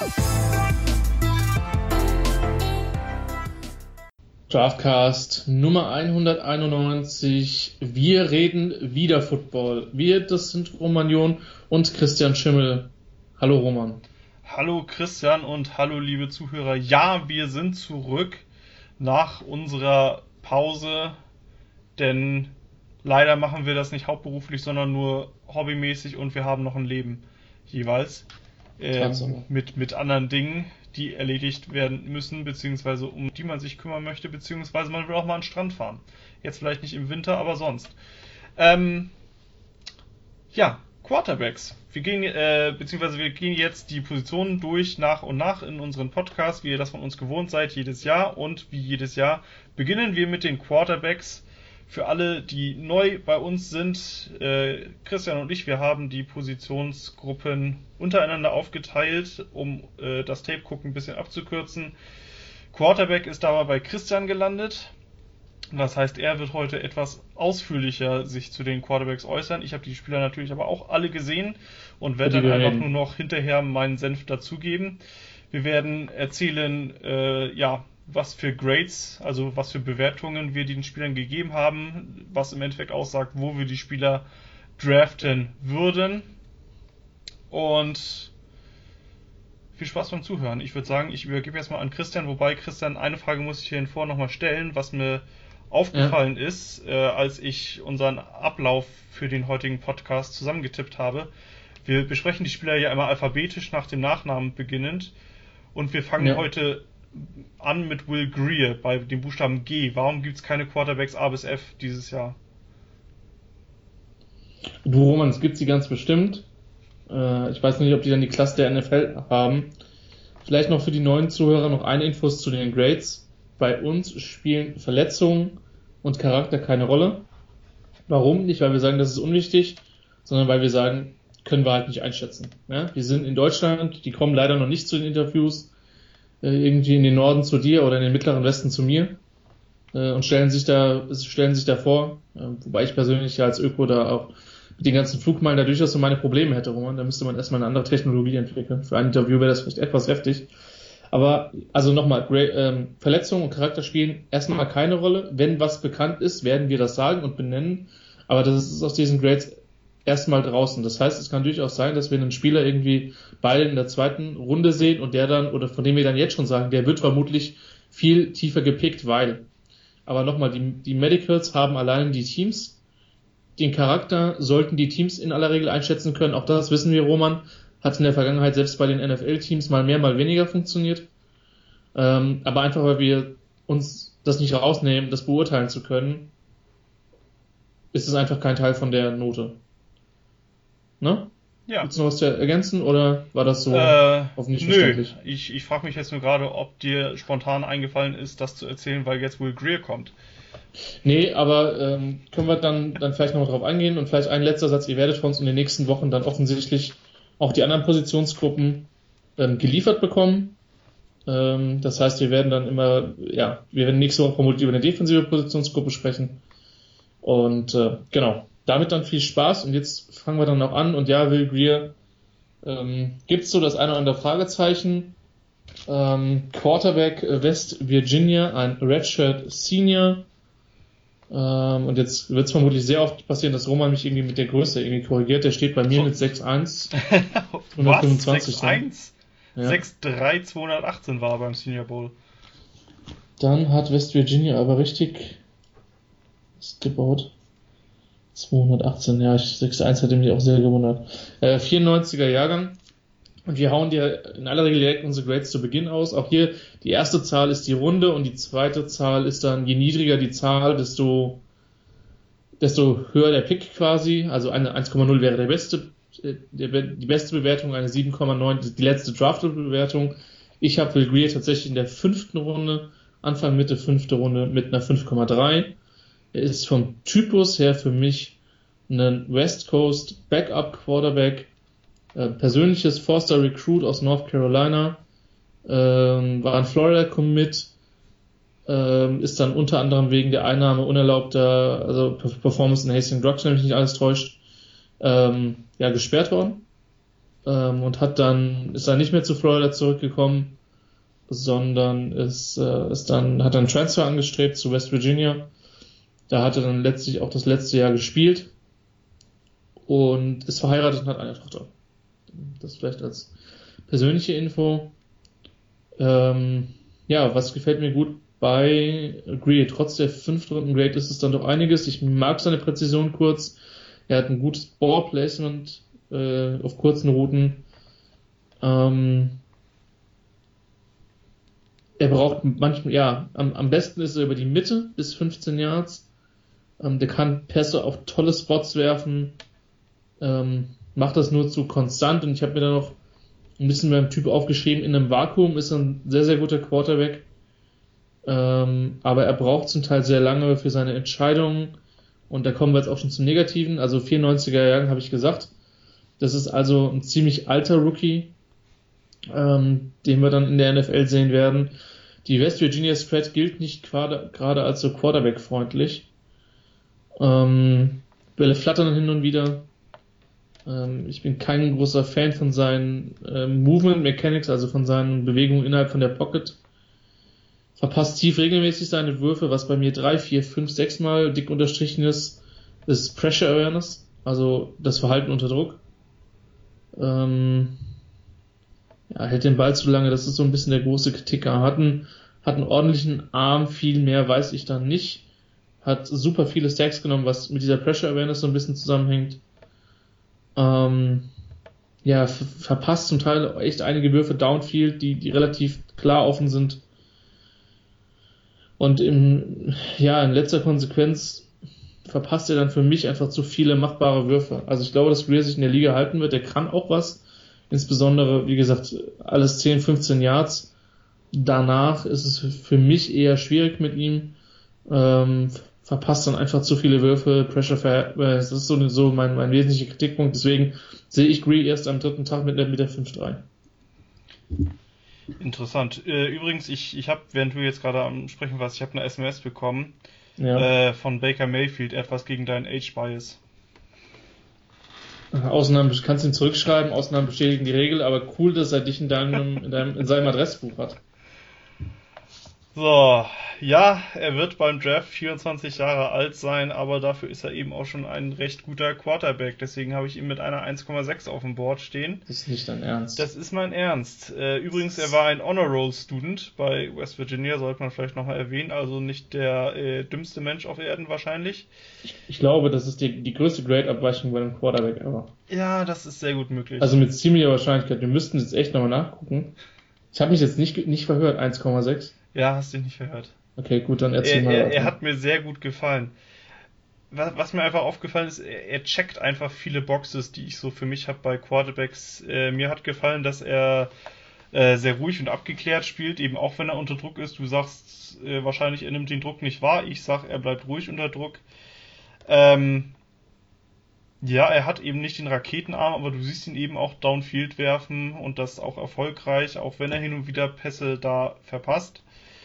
Draftcast Nummer 191. Wir reden wieder Football. Das sind Roman John und Christian Schimmel. Hallo Roman. Hallo Christian und hallo liebe Zuhörer. Ja, wir sind zurück nach unserer Pause, denn leider machen wir das nicht hauptberuflich, sondern nur hobbymäßig und wir haben noch ein Leben jeweils mit anderen Dingen, die erledigt werden müssen, beziehungsweise um die man sich kümmern möchte, beziehungsweise man will auch mal an den Strand fahren. Jetzt vielleicht nicht im Winter, aber sonst. Quarterbacks. Wir gehen jetzt die Positionen durch nach und nach in unseren Podcast, wie ihr das von uns gewohnt seid, jedes Jahr. Und wie jedes Jahr beginnen wir mit den Quarterbacks. Für alle, die neu bei uns sind, Christian und ich, wir haben die Positionsgruppen untereinander aufgeteilt, um das Tape-Gucken ein bisschen abzukürzen. Quarterback ist dabei bei Christian gelandet. Das heißt, er wird heute etwas ausführlicher sich zu den Quarterbacks äußern. Ich habe die Spieler natürlich aber auch alle gesehen und werde dann einfach nur noch hinterher meinen Senf dazugeben. Wir werden erzählen, was für Grades, also was für Bewertungen wir den Spielern gegeben haben, was im Endeffekt aussagt, wo wir die Spieler draften würden. Und viel Spaß beim Zuhören. Ich würde sagen, ich übergebe jetzt mal an Christian, wobei Christian, eine Frage muss ich hier vorher nochmal stellen, was mir aufgefallen ist, als ich unseren Ablauf für den heutigen Podcast zusammengetippt habe. Wir besprechen die Spieler ja immer alphabetisch nach dem Nachnamen beginnend und wir fangen heute an mit Will Grier bei dem Buchstaben G. Warum gibt es keine Quarterbacks A bis F dieses Jahr? Du Roman, es gibt sie ganz bestimmt. Ich weiß nicht, ob die dann die Klasse der NFL haben. Vielleicht noch für die neuen Zuhörer noch eine Infos zu den Grades. Bei uns spielen Verletzungen und Charakter keine Rolle. Warum? Nicht, weil wir sagen, das ist unwichtig, sondern weil wir sagen, können wir halt nicht einschätzen. Ja? Wir sind in Deutschland, die kommen leider noch nicht zu den Interviews, irgendwie in den Norden zu dir oder in den mittleren Westen zu mir und stellen sich da vor, wobei ich persönlich ja als Öko da auch mit den ganzen Flugmeilen da durchaus so meine Probleme hätte, Roman. Da müsste man erstmal eine andere Technologie entwickeln. Für ein Interview wäre das vielleicht etwas heftig. Aber, also nochmal, Verletzungen und Charakter spielen erstmal keine Rolle. Wenn was bekannt ist, werden wir das sagen und benennen. Aber das ist aus diesen Grades erstmal draußen. Das heißt, es kann durchaus sein, dass wir einen Spieler irgendwie beide in der zweiten Runde sehen und der dann, oder von dem wir dann jetzt schon sagen, der wird vermutlich viel tiefer gepickt, weil. Aber nochmal, die Medicals haben allein die Teams. Den Charakter sollten die Teams in aller Regel einschätzen können. Auch das wissen wir, Roman. Hat in der Vergangenheit selbst bei den NFL-Teams mal mehr, mal weniger funktioniert. Aber einfach, weil wir uns das nicht rausnehmen, das beurteilen zu können, ist es einfach kein Teil von der Note. Ne? Ja. Willst du noch was zu ergänzen oder war das so hoffentlich verständlich? Ich frage mich jetzt nur gerade, ob dir spontan eingefallen ist, das zu erzählen, weil jetzt Will Grier kommt. Nee, aber können wir dann vielleicht noch drauf eingehen und vielleicht ein letzter Satz, ihr werdet von uns in den nächsten Wochen dann offensichtlich auch die anderen Positionsgruppen geliefert bekommen. Das heißt, wir werden dann wir werden nächste Woche vermutlich über eine defensive Positionsgruppe sprechen. Und genau, damit dann viel Spaß und jetzt fangen wir dann noch an und ja, Will Grier, gibt's so das eine oder andere Fragezeichen. Quarterback West Virginia, ein Redshirt Senior. Und jetzt wird es vermutlich sehr oft passieren, dass Roman mich irgendwie mit der Größe irgendwie korrigiert. Der steht bei mir mit 6'1". 125. Was? 6'1"? Ja. 6'3", 218 war er beim Senior Bowl. Dann hat West Virginia aber richtig gebaut. 218, ja, 6'1" hat mich auch sehr gewundert. 94er Jahrgang. Und wir hauen dir in aller Regel direkt unsere Grades zu Beginn aus. Auch hier, die erste Zahl ist die Runde und die zweite Zahl ist dann, je niedriger die Zahl, desto höher der Pick quasi. Also eine 1,0 wäre die beste Bewertung, eine 7,9 die letzte Draft-Bewertung. Ich habe Will Grier tatsächlich in der 5. Runde, Anfang Mitte 5. Runde mit einer 5,3. Er ist vom Typus her für mich ein West Coast Backup Quarterback, persönliches Four-Star Recruit aus North Carolina, war ein Florida Commit, ist dann unter anderem wegen der Einnahme unerlaubter, also Performance in Hastings Drugs, wenn mich nicht alles täuscht, gesperrt worden. und ist dann nicht mehr zu Florida zurückgekommen, sondern hat dann einen Transfer angestrebt zu West Virginia. Da hat er dann letztlich auch das letzte Jahr gespielt und ist verheiratet und hat eine Tochter. Das vielleicht als persönliche Info. Was gefällt mir gut bei Greer? Trotz der 5. Runden-Grade ist es dann doch einiges. Ich mag seine Präzision kurz. Er hat ein gutes Ballplacement auf kurzen Routen. Er braucht manchmal, am besten ist er über die Mitte bis 15 Yards. Der kann Pässe auf tolle Spots werfen. Macht das nur zu konstant. Und ich habe mir da noch ein bisschen beim Typ aufgeschrieben, in einem Vakuum ist er ein sehr, sehr guter Quarterback. Aber er braucht zum Teil sehr lange für seine Entscheidungen. Und da kommen wir jetzt auch schon zum Negativen. Also 94er Jahren habe ich gesagt. Das ist also ein ziemlich alter Rookie, den wir dann in der NFL sehen werden. Die West Virginia Spread gilt nicht gerade als so Quarterback-freundlich. Bälle flattern hin und wieder. Ich bin kein großer Fan von seinen Movement Mechanics, also von seinen Bewegungen innerhalb von der Pocket. Verpasst tief regelmäßig seine Würfe, was bei mir 3, 4, 5, 6 Mal dick unterstrichen ist Pressure Awareness, also das Verhalten unter Druck. Hält den Ball zu lange, das ist so ein bisschen der große Kritiker. Hat einen ordentlichen Arm, viel mehr weiß ich dann nicht. Hat super viele Stacks genommen, was mit dieser Pressure Awareness so ein bisschen zusammenhängt. Verpasst zum Teil echt einige Würfe Downfield, die relativ klar offen sind. Und in letzter Konsequenz verpasst er dann für mich einfach zu viele machbare Würfe. Also ich glaube, dass Greer sich in der Liga halten wird. Der kann auch was. Insbesondere, wie gesagt, alles 10, 15 Yards. Danach ist es für mich eher schwierig mit ihm. Verpasst dann einfach zu viele Würfe, das ist so mein wesentlicher Kritikpunkt. Deswegen sehe ich Greer erst am 3. Tag mit der 5-3. Interessant. Übrigens, ich habe, während du jetzt gerade am Sprechen warst, ich habe eine SMS bekommen von Baker Mayfield, etwas gegen deinen Age-Bias. Ausnahmen, kannst du ihn zurückschreiben, Ausnahmen bestätigen die Regel, aber cool, dass er dich in seinem Adressbuch hat. So, ja, er wird beim Draft 24 Jahre alt sein, aber dafür ist er eben auch schon ein recht guter Quarterback. Deswegen habe ich ihn mit einer 1,6 auf dem Board stehen. Das ist nicht dein Ernst. Das ist mein Ernst. Übrigens, er war ein Honor Roll Student bei West Virginia, sollte man vielleicht nochmal erwähnen. Also nicht der dümmste Mensch auf Erden wahrscheinlich. Ich glaube, das ist die größte Grade-Abweichung bei einem Quarterback ever. Ja, das ist sehr gut möglich. Also mit ziemlicher Wahrscheinlichkeit. Wir müssten jetzt echt nochmal nachgucken. Ich habe mich jetzt nicht verhört, 1,6. Ja, hast du nicht verhört. Okay, gut, dann erzähl mal. Er hat mir sehr gut gefallen. Was mir einfach aufgefallen ist, er checkt einfach viele Boxes, die ich so für mich habe bei Quarterbacks. Mir hat gefallen, dass er sehr ruhig und abgeklärt spielt, eben auch wenn er unter Druck ist. Du sagst wahrscheinlich, er nimmt den Druck nicht wahr. Ich sag, er bleibt ruhig unter Druck. Er hat eben nicht den Raketenarm, aber du siehst ihn eben auch downfield werfen und das auch erfolgreich, auch wenn er hin und wieder Pässe da verpasst.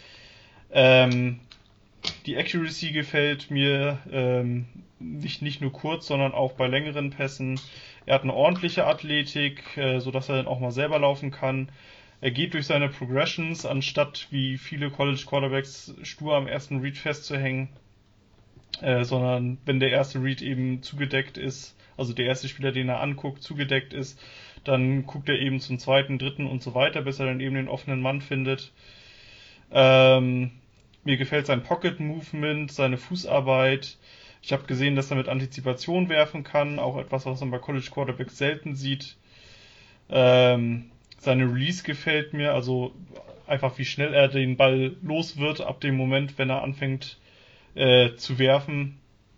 Die Accuracy gefällt mir nicht nur kurz, sondern auch bei längeren Pässen. Er hat eine ordentliche Athletik, sodass er dann auch mal selber laufen kann. Er geht durch seine Progressions, anstatt wie viele College Quarterbacks stur am ersten Read festzuhängen, sondern wenn der erste Read eben zugedeckt ist, also der erste Spieler, den er anguckt, zugedeckt ist, dann guckt er eben zum zweiten, dritten und so weiter, bis er dann eben den offenen Mann findet. Mir gefällt sein Pocket Movement, seine Fußarbeit. Ich habe gesehen, dass er mit Antizipation werfen kann, auch etwas, was man bei College Quarterbacks selten sieht. Seine Release gefällt mir, also einfach wie schnell er den Ball los wird ab dem Moment, wenn er anfängt zu werfen.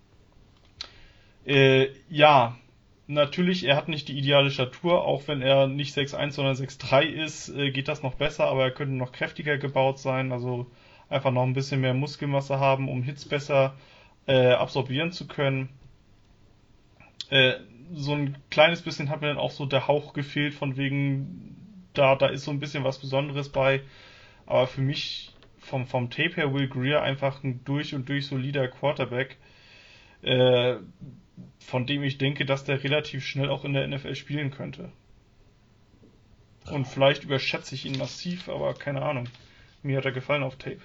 Natürlich, er hat nicht die ideale Statur, auch wenn er nicht 6'1, sondern 6'3 ist, geht das noch besser, aber er könnte noch kräftiger gebaut sein, also einfach noch ein bisschen mehr Muskelmasse haben, um Hits besser absorbieren zu können. So ein kleines bisschen hat mir dann auch so der Hauch gefehlt, von wegen, da ist so ein bisschen was Besonderes bei, aber für mich vom Tape her Will Greer einfach ein durch und durch solider Quarterback, von dem ich denke, dass der relativ schnell auch in der NFL spielen könnte. Und vielleicht überschätze ich ihn massiv, aber keine Ahnung. Mir hat er gefallen auf Tape.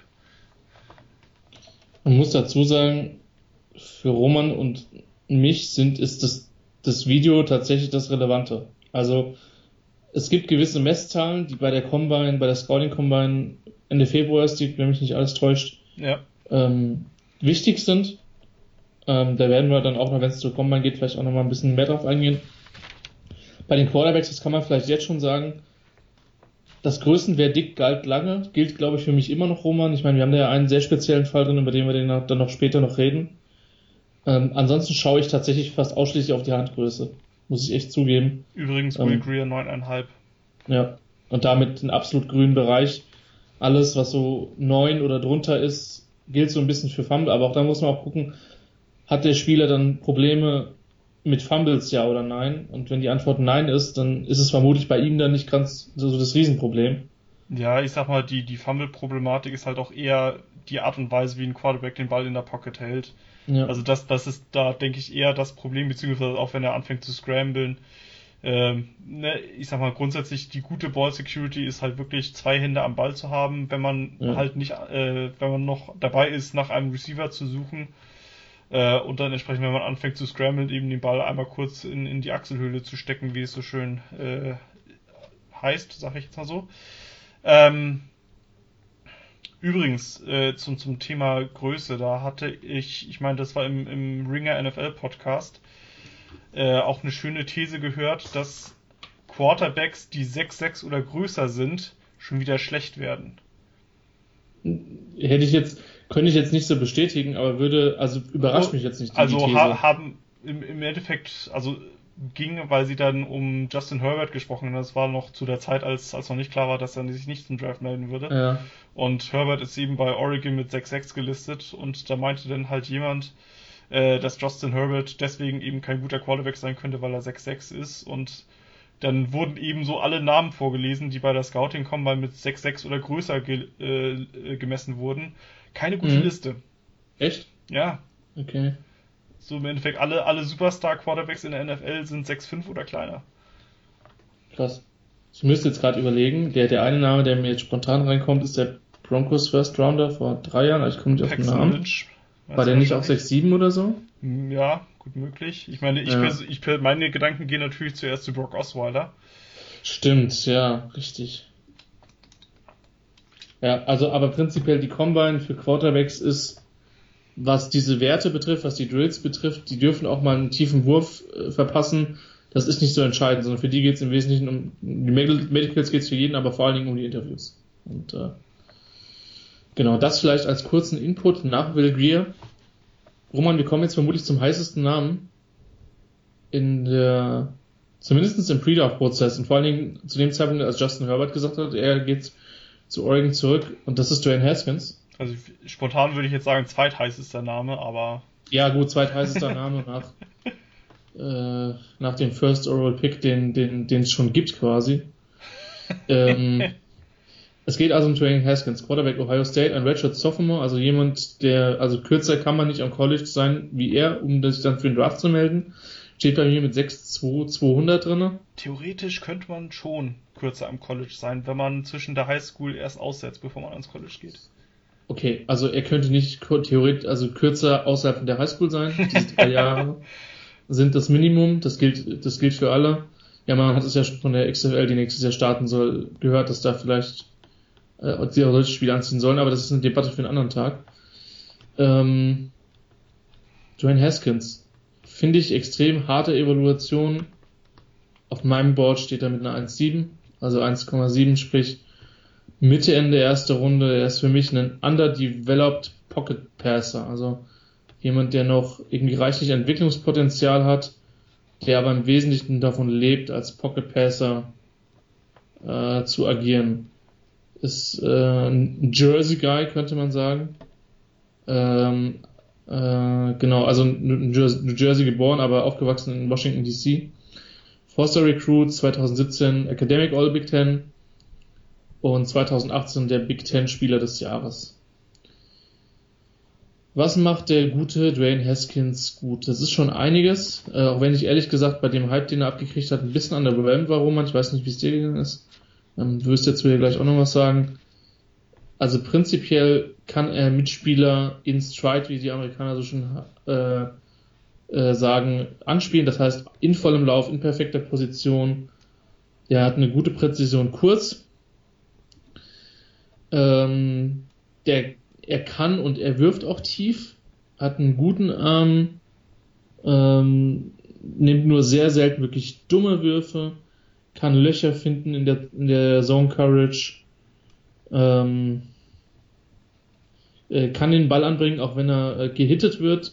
Man muss dazu sagen, für Roman und mich ist das Video tatsächlich das Relevante. Also es gibt gewisse Messzahlen, die bei der Scouting Combine Ende Februar ist, die, wenn mich nicht alles täuscht, Ja. Wichtig sind. Da werden wir dann auch noch, wenn es zur Combine geht, vielleicht auch noch mal ein bisschen mehr drauf eingehen. Bei den Quarterbacks, das kann man vielleicht jetzt schon sagen, das Größenverdikt galt lange, gilt, glaube ich, für mich immer noch Roman. Ich meine, wir haben da ja einen sehr speziellen Fall drin, über den wir dann noch später noch reden. Ansonsten schaue ich tatsächlich fast ausschließlich auf die Handgröße. Muss ich echt zugeben. Übrigens Will Grier 9,5. Ja, und damit den absolut grünen Bereich. Alles, was so 9 oder drunter ist, gilt so ein bisschen für Fumble. Aber auch da muss man auch gucken, hat der Spieler dann Probleme mit Fumbles, ja oder nein? Und wenn die Antwort nein ist, dann ist es vermutlich bei ihm dann nicht ganz so das Riesenproblem. Ja, ich sag mal, die Fumble-Problematik ist halt auch eher die Art und Weise, wie ein Quarterback den Ball in der Pocket hält. Ja. Also das ist da, denke ich, eher das Problem, beziehungsweise auch wenn er anfängt zu scramblen. Ich sag mal, grundsätzlich die gute Ball-Security ist halt wirklich 2 Hände am Ball zu haben, wenn man halt nicht, wenn man noch dabei ist, nach einem Receiver zu suchen. Und dann entsprechend, wenn man anfängt zu scramblen, eben den Ball einmal kurz in die Achselhöhle zu stecken, wie es so schön heißt, sag ich jetzt mal so. Übrigens, zum Thema Größe, da hatte ich meine, das war im Ringer NFL Podcast, auch eine schöne These gehört, dass Quarterbacks, die 6'6 oder größer sind, schon wieder schlecht werden. Könnte ich jetzt nicht so bestätigen, aber überrascht mich jetzt nicht die Also These. haben im Endeffekt, also ging, weil sie dann um Justin Herbert gesprochen haben. Das war noch zu der Zeit, als noch nicht klar war, dass er sich nicht zum Draft melden würde. Ja. Und Herbert ist eben bei Oregon mit 6'6 gelistet und da meinte dann halt jemand, dass Justin Herbert deswegen eben kein guter Quarterback sein könnte, weil er 6'6 ist, und dann wurden eben so alle Namen vorgelesen, die bei der Scouting Combine mit 6'6 oder größer gemessen wurden. Keine gute Liste. Echt? Ja. Okay. So im Endeffekt alle Superstar-Quarterbacks in der NFL sind 6'5 oder kleiner. Krass. Ich müsste jetzt gerade überlegen, der eine Name, der mir jetzt spontan reinkommt, ist der Broncos First Rounder vor 3 Jahren, aber ich komme nicht auf den Namen. Lynch. War der nicht auch 6'7 oder so? Ja, gut möglich. Ich meine, meine Gedanken gehen natürlich zuerst zu Brock Osweiler. Stimmt, ja, richtig. Ja, also aber prinzipiell die Combine für Quarterbacks ist, was diese Werte betrifft, was die Drills betrifft, die dürfen auch mal einen tiefen Wurf verpassen. Das ist nicht so entscheidend, sondern für die geht es im Wesentlichen um die Medicals, geht es für jeden, aber vor allen Dingen um die Interviews. Und genau, das vielleicht als kurzen Input nach Will Grier. Roman, wir kommen jetzt vermutlich zum heißesten Namen zumindest im Pre-Draft-Prozess und vor allen Dingen zu dem Zeitpunkt, als Justin Herbert gesagt hat, er geht zu Oregon zurück, und das ist Dwayne Haskins. Also spontan würde ich jetzt sagen, zweitheißester Name, aber... Ja gut, zweitheißester Name nach dem First Overall Pick, den es schon gibt quasi. Es geht also um Dwayne Haskins, Quarterback Ohio State, ein Redshirt Sophomore, also jemand, also kürzer kann man nicht am College sein wie er, um sich dann für den Draft zu melden. Steht bei mir mit 6'2", 200 drinne. Theoretisch könnte man schon kürzer am College sein, wenn man zwischen der Highschool erst aussetzt, bevor man ans College geht. Okay, also er könnte nicht theoretisch, also kürzer außerhalb von der Highschool sein. Diese 3 Jahre sind das Minimum, das gilt für alle. Ja, man hat es ja schon von der XFL, die nächstes Jahr starten soll, gehört, dass da vielleicht die auch solche Spiele anziehen sollen, aber das ist eine Debatte für einen anderen Tag. Dwayne Haskins, finde ich extrem harte Evaluation. Auf meinem Board steht er mit einer 1,7, also 1,7, sprich Mitte, Ende erste Runde. Er ist für mich ein underdeveloped Pocket Passer, also jemand, der noch irgendwie reichlich Entwicklungspotenzial hat, der aber im Wesentlichen davon lebt, als Pocket Passer zu agieren. Ist ein Jersey Guy, könnte man sagen. Genau, also New Jersey geboren, aber aufgewachsen in Washington DC. Foster Recruit, 2017 Academic All Big Ten und 2018 der Big Ten Spieler des Jahres. Was macht der gute Dwayne Haskins gut? Das ist schon einiges, auch wenn ich ehrlich gesagt bei dem Hype, den er abgekriegt hat, ein bisschen underwhelmed war, Roman. Ich weiß nicht, wie es dir gegangen ist. Du wirst jetzt wieder gleich auch noch was sagen. Also prinzipiell kann er Mitspieler in Stride, wie die Amerikaner so schön sagen, anspielen. Das heißt, in vollem Lauf, in perfekter Position. Er hat eine gute Präzision kurz. Er kann und er wirft auch tief. Hat einen guten Arm. Nimmt nur sehr selten wirklich dumme Würfe. Kann Löcher finden in der Zone Coverage. Kann den Ball anbringen, auch wenn er gehittet wird.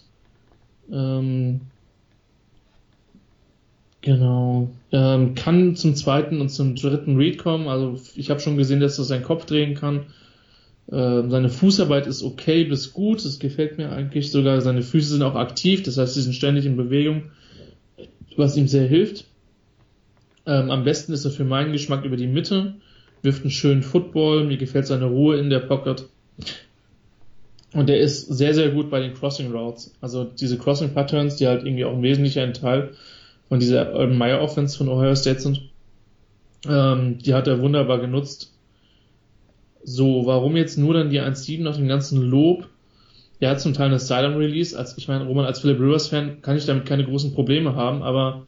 Genau. Kann zum zweiten und zum dritten Read kommen. Also ich habe schon gesehen, dass er seinen Kopf drehen kann. Seine Fußarbeit ist okay bis gut. Das gefällt mir eigentlich sogar. Seine Füße sind auch aktiv. Das heißt, sie sind ständig in Bewegung, was ihm sehr hilft. Am besten ist er für meinen Geschmack über die Mitte. Wirft einen schönen Football. Mir gefällt seine Ruhe in der Pocket. Und er ist sehr, sehr gut bei den Crossing Routes. Also diese Crossing Patterns, die halt irgendwie auch ein wesentlicher Teil von dieser Urban Meyer Offense von Ohio State sind, die hat er wunderbar genutzt. So, warum jetzt nur dann die 1.7 nach dem ganzen Lob? Er hat zum Teil eine Sidearm Release. Ich meine, Roman, als Philip Rivers Fan kann ich damit keine großen Probleme haben, aber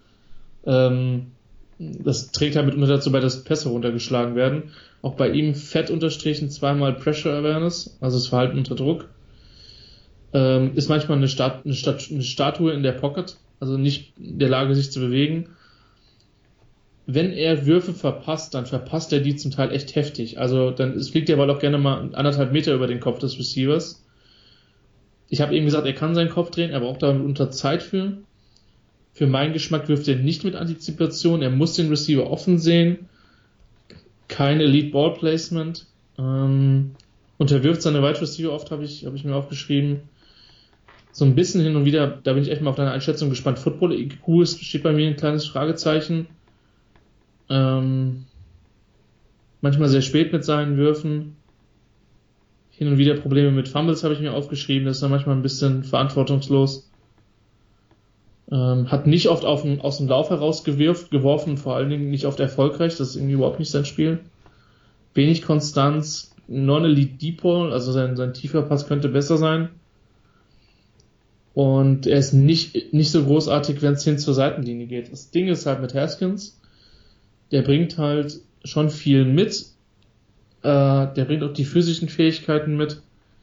das trägt halt mitunter dazu bei, dass Pässe runtergeschlagen werden. Auch bei ihm fett unterstrichen, zweimal Pressure Awareness, also das Verhalten unter Druck. Ist manchmal eine Statue in der Pocket, also nicht in der Lage, sich zu bewegen. Wenn er Würfe verpasst, dann verpasst er die zum Teil echt heftig. Also dann fliegt der Ball auch gerne mal 1,5 Meter über den Kopf des Receivers. Ich habe eben gesagt, er kann seinen Kopf drehen, er braucht da unter Zeit für. Für meinen Geschmack wirft er nicht mit Antizipation, er muss den Receiver offen sehen. Kein Elite Ball Placement. Und er wirft seine Wide Receiver oft, habe ich mir aufgeschrieben. So ein bisschen hin und wieder, da bin ich echt mal auf deine Einschätzung gespannt. Football IQ steht bei mir ein kleines Fragezeichen. Manchmal sehr spät mit seinen Würfen. Hin und wieder Probleme mit Fumbles habe ich mir aufgeschrieben. Das ist dann manchmal ein bisschen verantwortungslos. Hat nicht oft aus dem Lauf heraus geworfen, vor allen Dingen nicht oft erfolgreich. Das ist irgendwie überhaupt nicht sein Spiel. Wenig Konstanz, Non-Elite Deep Ball, also sein tiefer Pass könnte besser sein. Und er ist nicht so großartig, wenn es hin zur Seitenlinie geht. Das Ding ist halt mit Haskins, der bringt halt schon viel mit. Der bringt auch die physischen Fähigkeiten mit.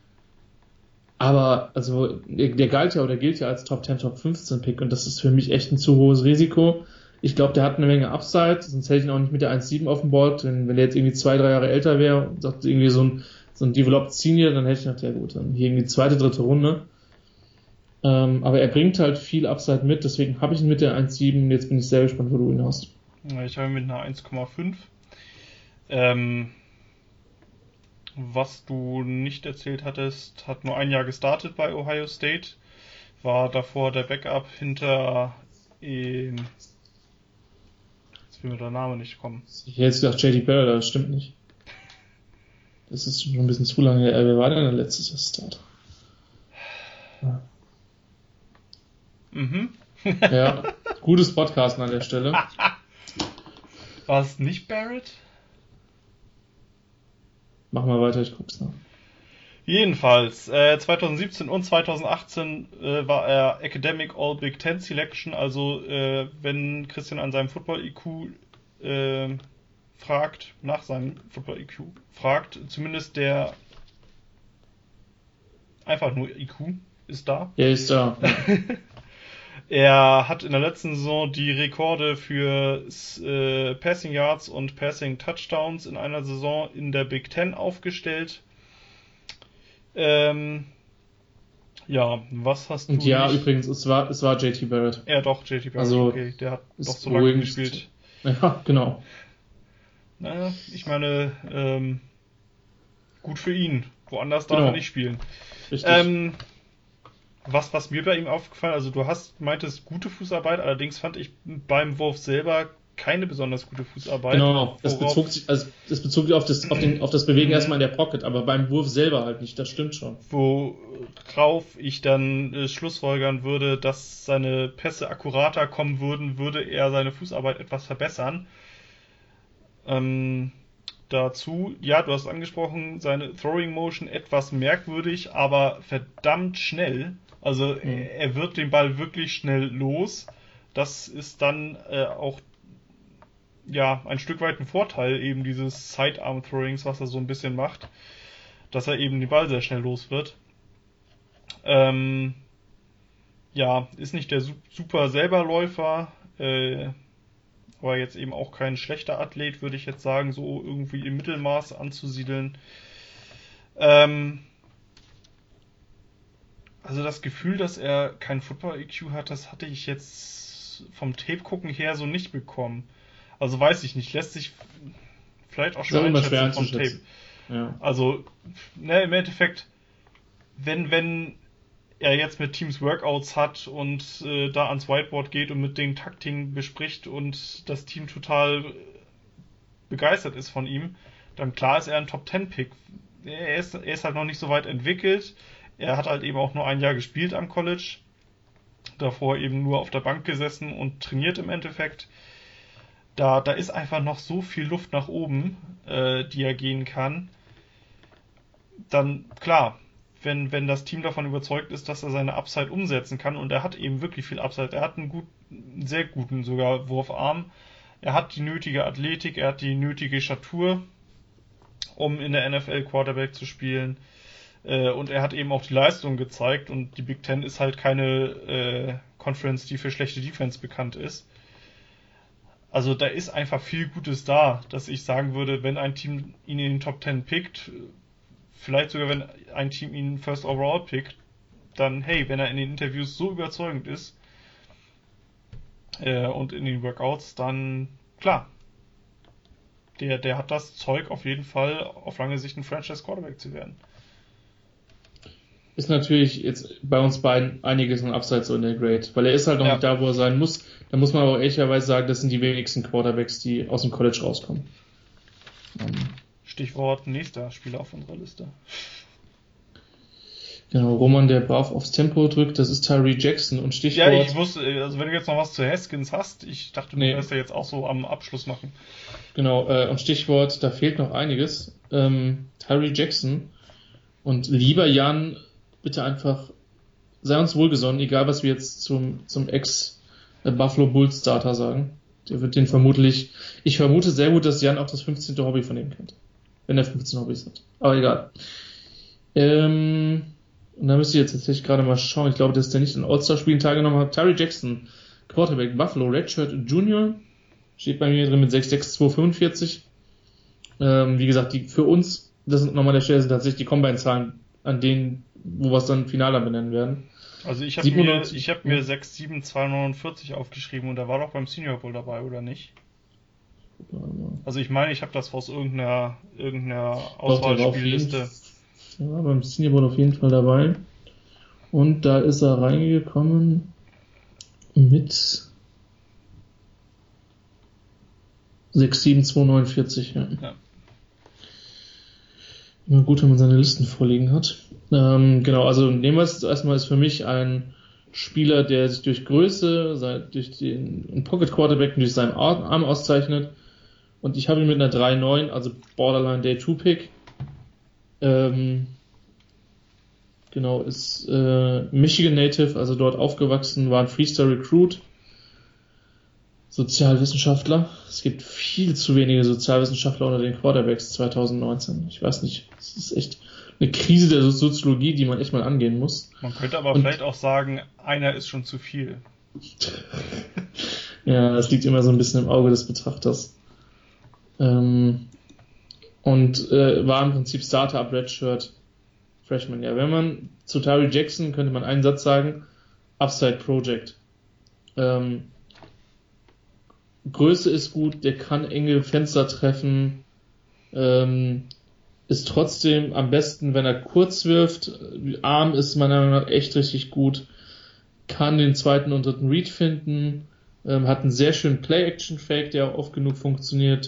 Aber also der gilt ja als Top 10, Top 15 Pick und das ist für mich echt ein zu hohes Risiko. Ich glaube, der hat eine Menge Upside, sonst hätte ich ihn auch nicht mit der 1.7 auf dem Board. Wenn der jetzt irgendwie 2-3 Jahre älter wäre und sagt irgendwie so ein Developed Senior, dann hätte ich gedacht, ja gut, dann hier irgendwie zweite, dritte Runde. Aber er bringt halt viel Upside mit, deswegen habe ich ihn mit der 1.7. Jetzt bin ich sehr gespannt, wo du ihn hast. Ich habe ihn mit einer 1,5. Was du nicht erzählt hattest, hat nur ein Jahr gestartet bei Ohio State, war davor der Backup hinter jetzt will mir der Name nicht kommen. Ich hätte jetzt gedacht JT Barrett, aber das stimmt nicht. Das ist schon ein bisschen zu lange her. Wer war denn der letzte Starter? Ja. Ja, gutes Podcasten an der Stelle. War es nicht Barrett? Mach mal weiter, ich guck's nach. Jedenfalls, 2017 und 2018 war er Academic All Big Ten Selection, also wenn Christian an seinem Football-IQ nach seinem Football-IQ fragt, zumindest der einfach nur IQ ist da. Er ist da. Er hat in der letzten Saison die Rekorde für Passing Yards und Passing Touchdowns in einer Saison in der Big Ten aufgestellt. Ja, was hast du? Und ja, übrigens, es war JT Barrett. Ja, doch, JT Barrett, also, okay, der hat doch so lange gespielt. Ja, genau. Naja, ich meine, gut für ihn. Woanders darf er nicht spielen. Richtig. Was mir bei ihm aufgefallen, also du meintest gute Fußarbeit, allerdings fand ich beim Wurf selber keine besonders gute Fußarbeit. Genau, das bezog sich auf das Bewegen erstmal in der Pocket, aber beim Wurf selber halt nicht, das stimmt schon. Worauf ich dann schlussfolgern würde, dass seine Pässe akkurater kommen würden, würde er seine Fußarbeit etwas verbessern. dazu. Ja, du hast angesprochen, seine Throwing Motion etwas merkwürdig, aber verdammt schnell. Also er wird den Ball wirklich schnell los. Das ist dann auch ein Stück weit ein Vorteil eben dieses Sidearm-Throwings, was er so ein bisschen macht, dass er eben den Ball sehr schnell los wird. Ist nicht der super Selberläufer, aber jetzt eben auch kein schlechter Athlet, würde ich jetzt sagen, so irgendwie im Mittelmaß anzusiedeln. Also das Gefühl, dass er kein Football-IQ hat, das hatte ich jetzt vom Tape-Gucken her so nicht bekommen. Also weiß ich nicht, lässt sich vielleicht auch schon einschätzen vom Tape. Ja. Also, im Endeffekt, wenn er jetzt mit Teams Workouts hat und da ans Whiteboard geht und mit den Taktiken bespricht und das Team total begeistert ist von ihm, dann klar ist er ein Top-10-Pick. Er ist halt noch nicht so weit entwickelt. Er hat halt eben auch nur ein Jahr gespielt am College. Davor eben nur auf der Bank gesessen und trainiert im Endeffekt. Da ist einfach noch so viel Luft nach oben, die er gehen kann. Dann, klar, wenn das Team davon überzeugt ist, dass er seine Upside umsetzen kann, und er hat eben wirklich viel Upside. Er hat einen sehr guten sogar Wurfarm. Er hat die nötige Athletik, er hat die nötige Statur, um in der NFL Quarterback zu spielen. Und er hat eben auch die Leistung gezeigt, und die Big Ten ist halt keine Conference, die für schlechte Defense bekannt ist. Also da ist einfach viel Gutes da, dass ich sagen würde, wenn ein Team ihn in den Top 10 pickt, vielleicht sogar wenn ein Team ihn First Overall pickt, dann hey, wenn er in den Interviews so überzeugend ist und in den Workouts, dann klar, der hat das Zeug auf jeden Fall auf lange Sicht ein Franchise Quarterback zu werden. Ist natürlich jetzt bei uns beiden einiges an Upside so in der Grade, weil er ist halt noch nicht da, wo er sein muss. Da muss man aber ehrlicherweise sagen, das sind die wenigsten Quarterbacks, die aus dem College rauskommen. Stichwort nächster Spieler auf unserer Liste. Genau, Roman, der brav aufs Tempo drückt, das ist Tyree Jackson, und Stichwort... Ja, ich wusste, also wenn du jetzt noch was zu Haskins hast, ich dachte, du wirst ja jetzt auch so am Abschluss machen. Genau, und Stichwort, da fehlt noch einiges. Tyree Jackson, und lieber Jan, bitte einfach, sei uns wohlgesonnen, egal was wir jetzt zum Ex-Buffalo Bulls Starter sagen. Der wird den vermutlich, ich vermute sehr gut, dass Jan auch das 15. Hobby von ihm kennt. Wenn er 15 Hobbys hat. Aber egal. Und da müsst ihr jetzt tatsächlich gerade mal schauen. Ich glaube, dass der nicht an All-Star-Spielen teilgenommen hat. Tyree Jackson, Quarterback, Buffalo, Redshirt Junior. Steht bei mir drin mit 6'6", 245. Wie gesagt, die für uns, das sind nochmal der Stelle, sind tatsächlich die Combine-Zahlen, an denen, wo wir es dann finaler benennen werden. Also ich habe mir 6'7", 249 aufgeschrieben, und da war doch beim Senior Bowl dabei, oder nicht? Also ich meine, ich habe das aus irgendeiner Auswahlspielliste. Ja, beim Senior Bowl auf jeden Fall dabei. Und da ist er reingekommen mit 6'7", 249. Ja. Immer gut, wenn man seine Listen vorliegen hat. Genau, also nehmen wir es erstmal, ist für mich ein Spieler, der sich durch Größe, durch den Pocket Quarterback und durch seinen Arm auszeichnet. Und ich habe ihn mit einer 3-9, also Borderline Day 2 Pick. Genau, ist Michigan Native, also dort aufgewachsen, war ein Freestyle Recruit. Sozialwissenschaftler. Es gibt viel zu wenige Sozialwissenschaftler unter den Quarterbacks 2019. Ich weiß nicht, es ist echt eine Krise der Soziologie, die man echt mal angehen muss. Man könnte aber vielleicht auch sagen, einer ist schon zu viel. Ja, das liegt immer so ein bisschen im Auge des Betrachters. Und war im Prinzip Starter ab Redshirt Freshman. Ja, wenn man zu Tyree Jackson könnte man einen Satz sagen: Upside Project. Größe ist gut, der kann enge Fenster treffen, ist trotzdem am besten, wenn er kurz wirft. Arm ist meiner Meinung nach echt richtig gut, kann den zweiten und dritten Read finden, hat einen sehr schönen Play-Action-Fake, der auch oft genug funktioniert.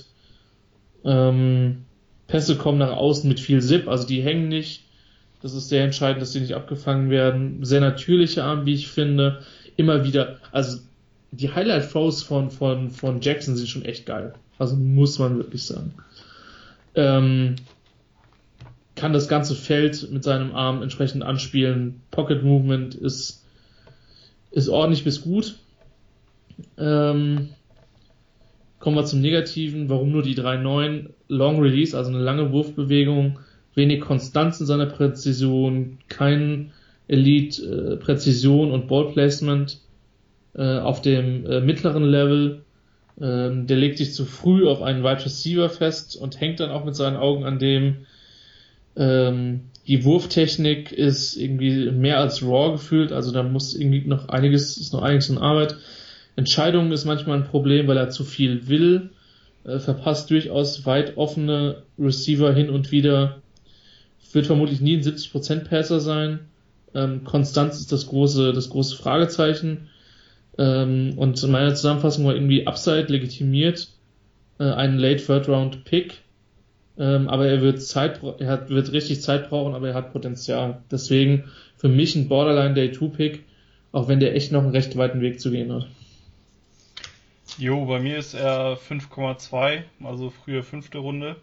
Pässe kommen nach außen mit viel Zip, also die hängen nicht. Das ist sehr entscheidend, dass die nicht abgefangen werden. Sehr natürliche Arm, wie ich finde. Immer wieder, also die Highlight-Throws von Jackson sind schon echt geil. Also muss man wirklich sagen. kann das ganze Feld mit seinem Arm entsprechend anspielen. Pocket Movement ist ordentlich bis gut. Kommen wir zum Negativen. Warum nur die 3.9? Long Release, also eine lange Wurfbewegung, wenig Konstanz in seiner Präzision, kein Elite Präzision und Ballplacement auf dem mittleren Level. Der legt sich zu früh auf einen Wide Receiver fest und hängt dann auch mit seinen Augen an dem. Die Wurftechnik ist irgendwie mehr als raw gefühlt, also da muss irgendwie noch einiges in Arbeit. Entscheidungen ist manchmal ein Problem, weil er zu viel will, verpasst durchaus weit offene Receiver hin und wieder, wird vermutlich nie ein 70% Passer sein. Konstanz ist das große Fragezeichen. Und in meiner Zusammenfassung war irgendwie Upside legitimiert, einen Late Third Round Pick, aber er wird richtig Zeit brauchen, aber er hat Potenzial. Deswegen für mich ein Borderline Day 2 Pick, auch wenn der echt noch einen recht weiten Weg zu gehen hat. Jo, bei mir ist er 5,2, also frühe 5. Runde.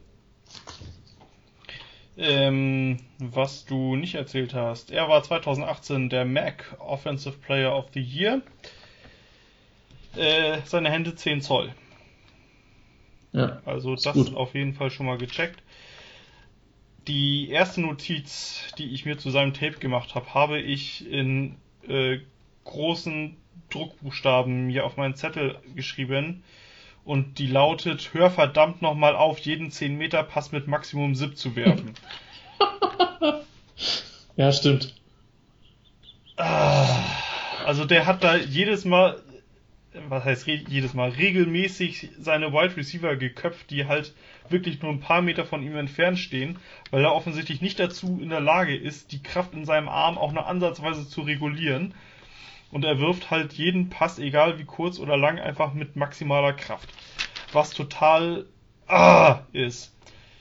Was du nicht erzählt hast, er war 2018 der MAC Offensive Player of the Year. Seine Hände 10 Zoll. Ja, also das gut. Auf jeden Fall schon mal gecheckt. Die erste Notiz, die ich mir zu seinem Tape gemacht habe, habe ich in großen Druckbuchstaben hier auf meinen Zettel geschrieben. Und die lautet: Hör verdammt nochmal auf, jeden 10 Meter Pass mit Maximum SIP zu werfen. Ja, stimmt. Also der hat da jedes Mal, regelmäßig seine Wide Receiver geköpft, die halt wirklich nur ein paar Meter von ihm entfernt stehen, weil er offensichtlich nicht dazu in der Lage ist, die Kraft in seinem Arm auch nur ansatzweise zu regulieren. Und er wirft halt jeden Pass, egal wie kurz oder lang, einfach mit maximaler Kraft. Was total ist.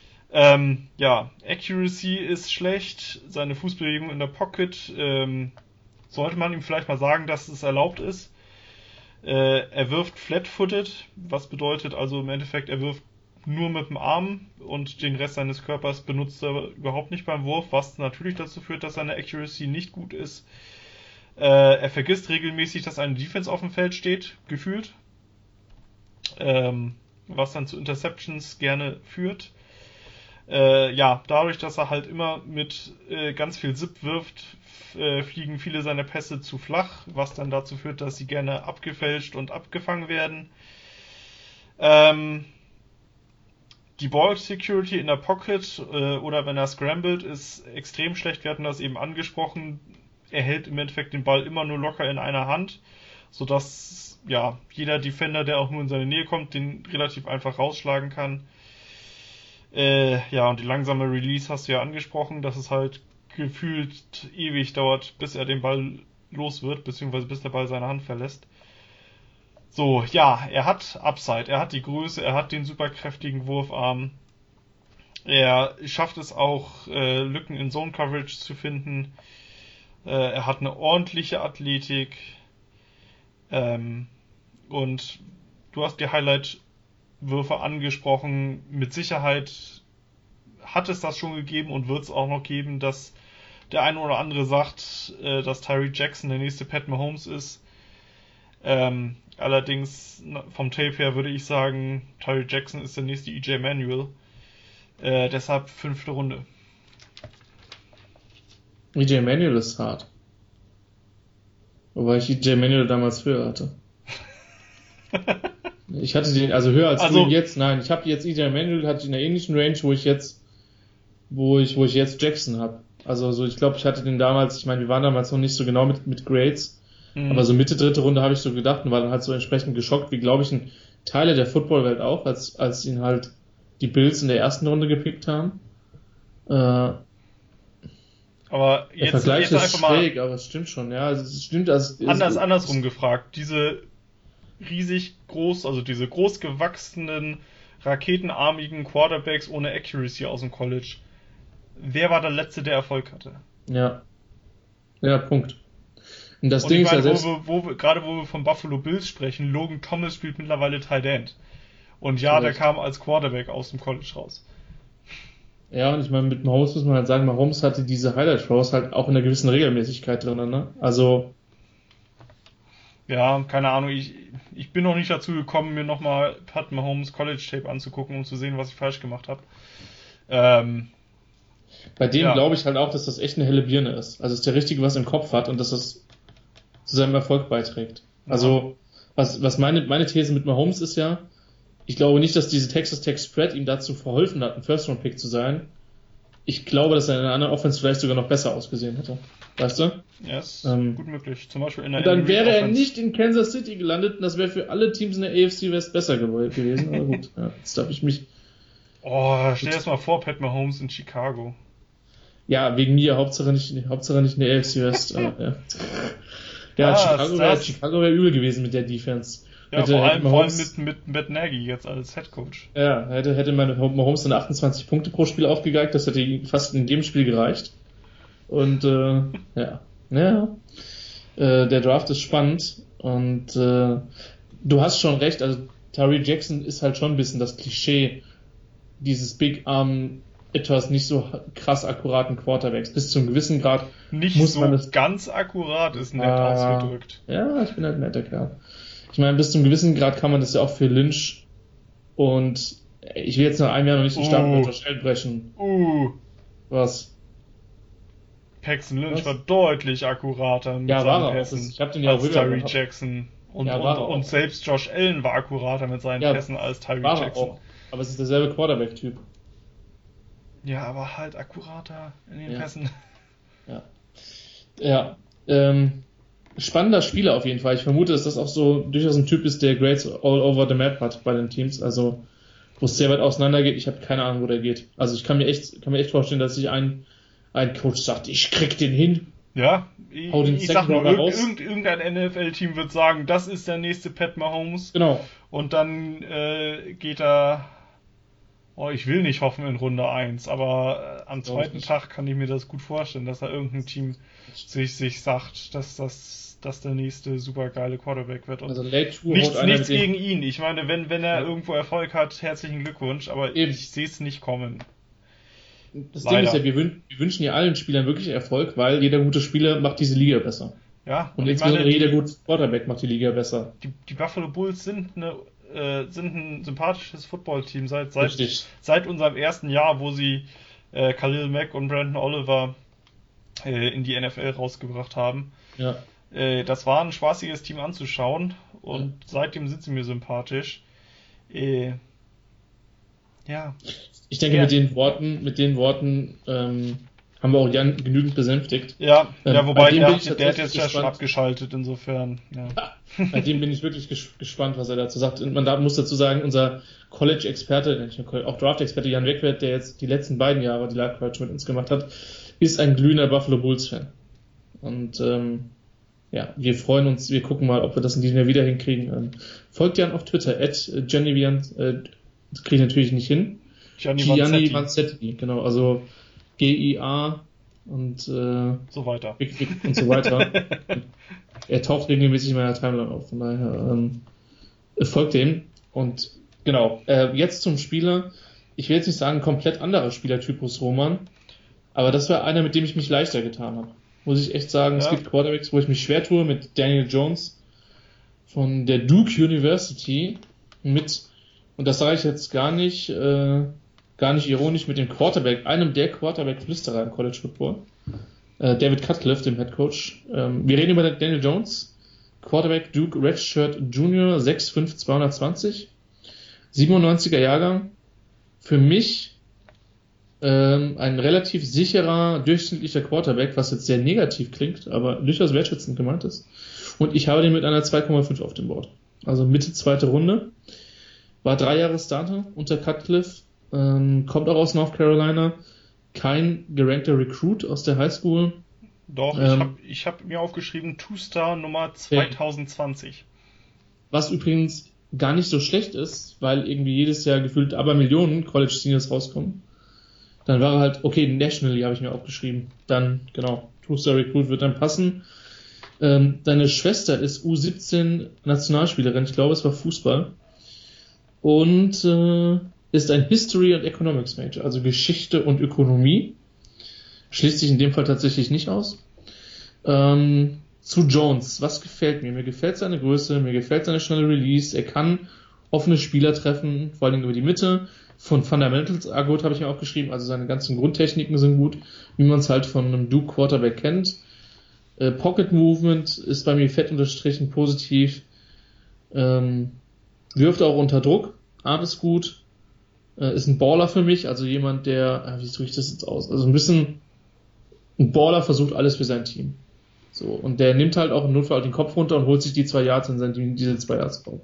Accuracy ist schlecht, seine Fußbewegung in der Pocket, sollte man ihm vielleicht mal sagen, dass es erlaubt ist. Er wirft flat-footed, was bedeutet also im Endeffekt, er wirft nur mit dem Arm und den Rest seines Körpers benutzt er überhaupt nicht beim Wurf, was natürlich dazu führt, dass seine Accuracy nicht gut ist. Er vergisst regelmäßig, dass eine Defense auf dem Feld steht, gefühlt. Was dann zu Interceptions gerne führt. Dadurch, dass er halt immer mit ganz viel Zip wirft, fliegen viele seiner Pässe zu flach, was dann dazu führt, dass sie gerne abgefälscht und abgefangen werden. Die Ball Security in der Pocket oder wenn er scrambled, ist extrem schlecht. Wir hatten das eben angesprochen. Er hält im Endeffekt den Ball immer nur locker in einer Hand, sodass jeder Defender, der auch nur in seine Nähe kommt, den relativ einfach rausschlagen kann. Und die langsame Release hast du ja angesprochen, dass es halt gefühlt ewig dauert, bis er den Ball los wird, beziehungsweise bis der Ball seine Hand verlässt. So, er hat Upside, er hat die Größe, er hat den superkräftigen Wurfarm. Er schafft es auch, Lücken in Zone Coverage zu finden. Er hat eine ordentliche Athletik. Und du hast die Highlight-Würfe angesprochen. Mit Sicherheit hat es das schon gegeben und wird es auch noch geben, dass der eine oder andere sagt, dass Tyree Jackson der nächste Pat Mahomes ist. Allerdings vom Tape her würde ich sagen, Tyree Jackson ist der nächste EJ Manuel. Deshalb 5. Runde. EJ Manuel ist hart. Wobei ich EJ Manuel damals höher hatte. Ich hatte den, also höher als du ihn jetzt, nein, ich habe jetzt EJ Manuel, hatte ich in der ähnlichen Range, wo ich jetzt Jackson habe. Also so, ich glaube, ich hatte den damals, ich meine, wir waren damals noch nicht so genau mit Grades, aber so Mitte 3. Runde habe ich so gedacht und war dann halt so entsprechend geschockt, wie glaube ich ein Teile der Footballwelt auch, als ihn halt die Bills in der ersten Runde gepickt haben. Aber der Vergleich ist schräg, aber es stimmt schon, ja. Also es stimmt, andersrum gefragt. Diese riesig groß, also diese groß gewachsenen, raketenarmigen Quarterbacks ohne Accuracy aus dem College. Wer war der Letzte, der Erfolg hatte? Ja. Ja, Punkt. Und das Und Ding ich meine, ist ja gerade wo wir von Buffalo Bills sprechen, Logan Thomas spielt mittlerweile Tight End. Und der kam als Quarterback aus dem College raus. Ja, und ich meine, mit Mahomes muss man halt sagen, Mahomes hatte diese Highlight-Throws halt auch in einer gewissen Regelmäßigkeit drin, ne? Also, Ja, keine Ahnung, ich bin noch nicht dazu gekommen, mir nochmal Pat Mahomes College Tape anzugucken, um zu sehen, was ich falsch gemacht habe. Ähm, bei dem ja, glaube ich halt auch, dass das echt eine helle Birne ist. Also, dass der Richtige was im Kopf hat und dass das zu seinem Erfolg beiträgt. ja, Also, was meine These mit Mahomes ist ja, ich glaube nicht, dass diese Texas Tech Spread ihm dazu verholfen hat, ein First-Round-Pick zu sein. Ich glaube, dass er in einer anderen Offense vielleicht sogar noch besser ausgesehen hätte. Weißt du? ja, ist Ähm, gut möglich. Zum Beispiel in der und dann Andy Reid wäre er Offense. nicht in Kansas City gelandet und das wäre für alle Teams in der AFC West besser gewesen. Aber gut, ja, jetzt darf ich mich. Oh, stell dir das mal vor, Pat Mahomes in Chicago. Ja, wegen mir, Hauptsache nicht in der AFC West. Ja, ja Chicago wäre übel gewesen mit der Defense. Ja, vor allem mit Matt Nagy jetzt als Head Coach. Ja, hätte Mahomes dann 28 Punkte pro Spiel aufgegeigt, das hätte ihm fast in jedem Spiel gereicht. Und ja. Der Draft ist spannend und du hast schon recht, also Tyree Jackson ist halt schon ein bisschen das Klischee dieses Big Arm, etwas nicht so krass akkuraten Quarterbacks. Bis zu einem gewissen Grad Nicht muss so man das ganz akkurat ist nett ausgedrückt. Ja, ich bin halt ein netter Kerl. Ich meine, bis zu einem gewissen Grad kann man das ja auch für Lynch und ich will jetzt nach einem Jahr noch nicht den Stab mit Josh Allen brechen. Was? Paxton Lynch war deutlich akkurater mit seinen Pässen ich hab den ja auch als Tyree Jackson. Und selbst Josh Allen war akkurater mit seinen Pässen als Tyree Jackson. Auch. Aber es ist derselbe Quarterback-Typ. Ja, aber halt akkurater in den Pässen. Ja. Spannender Spieler auf jeden Fall. Ich vermute, dass das auch so durchaus ein Typ ist, der Grades all over the map hat bei den Teams. Also, wo es sehr weit auseinander geht. Ich habe keine Ahnung, wo der geht. Also, ich kann mir echt vorstellen, dass sich ein Coach sagt, ich krieg den hin. Ja, ich sag nur, irgendein NFL-Team wird sagen, das ist der nächste Pat Mahomes. Genau. Und dann geht er, ich will nicht hoffen in Runde 1, aber am zweiten Tag kann ich mir das gut vorstellen, dass da irgendein Team sich sagt, dass das der nächste supergeile Quarterback wird. Und also nichts gegen ihn. Ich meine, wenn er irgendwo Erfolg hat, herzlichen Glückwunsch, aber ich sehe es nicht kommen. Das Ding ist ja, wir wünschen ja allen Spielern wirklich Erfolg, weil jeder gute Spieler macht diese Liga besser. Ja. Und insbesondere jeder gute Quarterback macht die Liga besser. Die Buffalo Bulls sind ein sympathisches Footballteam seit unserem ersten Jahr, wo sie Khalil Mack und Brandon Oliver in die NFL rausgebracht haben. Ja. Das war ein spaßiges Team anzuschauen und seitdem sind sie mir sympathisch. Ja. Ich denke, mit den Worten haben wir auch Jan genügend besänftigt. Ja, wobei der hat jetzt ja schon abgeschaltet, insofern. Ja. Bei dem bin ich wirklich gespannt, was er dazu sagt. Und man muss dazu sagen, unser College-Experte, auch Draft-Experte Jan Wegwert, der jetzt die letzten beiden Jahre die Live-Coverage mit uns gemacht hat, ist ein glühender Buffalo Bulls-Fan. Und wir freuen uns, wir gucken mal, ob wir das in diesem Jahr wieder hinkriegen. Folgt Jan auf Twitter, @JennyVian, das kriege ich natürlich nicht hin. Gianni Vanzetti, genau, also GIA und so weiter. Und so weiter. Er taucht regelmäßig in meiner Timeline auf, von daher folgt dem. Und genau, jetzt zum Spieler. Ich will jetzt nicht sagen, komplett anderer Spielertypus Roman, aber das war einer, mit dem ich mich leichter getan habe. Muss ich echt sagen, es gibt Quarterbacks, wo ich mich schwer tue, mit Daniel Jones von der Duke University und das sage ich jetzt gar nicht ironisch, mit dem Quarterback, einem der Quarterback-Flüsterer im College Football, David Cutcliffe, dem Head Coach. Wir reden über Daniel Jones, Quarterback Duke Redshirt Junior, 6'5", 220, 97er Jahrgang. Für mich ein relativ sicherer, durchschnittlicher Quarterback, was jetzt sehr negativ klingt, aber durchaus wertschätzend gemeint ist. Und ich habe den mit einer 2,5 auf dem Board. Also Mitte zweite Runde. War 3 Jahre Starter unter Cutcliffe. Kommt auch aus North Carolina. Kein gerankter Recruit aus der Highschool. Doch, ich hab mir aufgeschrieben, Two-Star Nummer 2020. Was übrigens gar nicht so schlecht ist, weil irgendwie jedes Jahr gefühlt aber Millionen College Seniors rauskommen. Dann war er halt, okay, nationally habe ich mir aufgeschrieben. Dann, genau, Two-Star Recruit wird dann passen. Deine Schwester ist U17 Nationalspielerin, ich glaube, es war Fußball. Und ist ein History und Economics Major, also Geschichte und Ökonomie. Schließt sich in dem Fall tatsächlich nicht aus. Zu Jones, was gefällt mir? Mir gefällt seine Größe, mir gefällt seine schnelle Release, er kann offene Spieler treffen, vor allem über die Mitte. Von Fundamentals gut habe ich mir auch geschrieben, also seine ganzen Grundtechniken sind gut, wie man es halt von einem Duke Quarterback kennt. Pocket Movement ist bei mir fett unterstrichen, positiv. Wirft auch unter Druck, Arm ist gut, ist ein Baller für mich, also jemand, der, wie drücke ich das jetzt aus? Also ein bisschen ein Baller versucht alles für sein Team. So, und der nimmt halt auch im Notfall den Kopf runter und holt sich die 2 Yards in sein Team, diese 2 Yards braucht.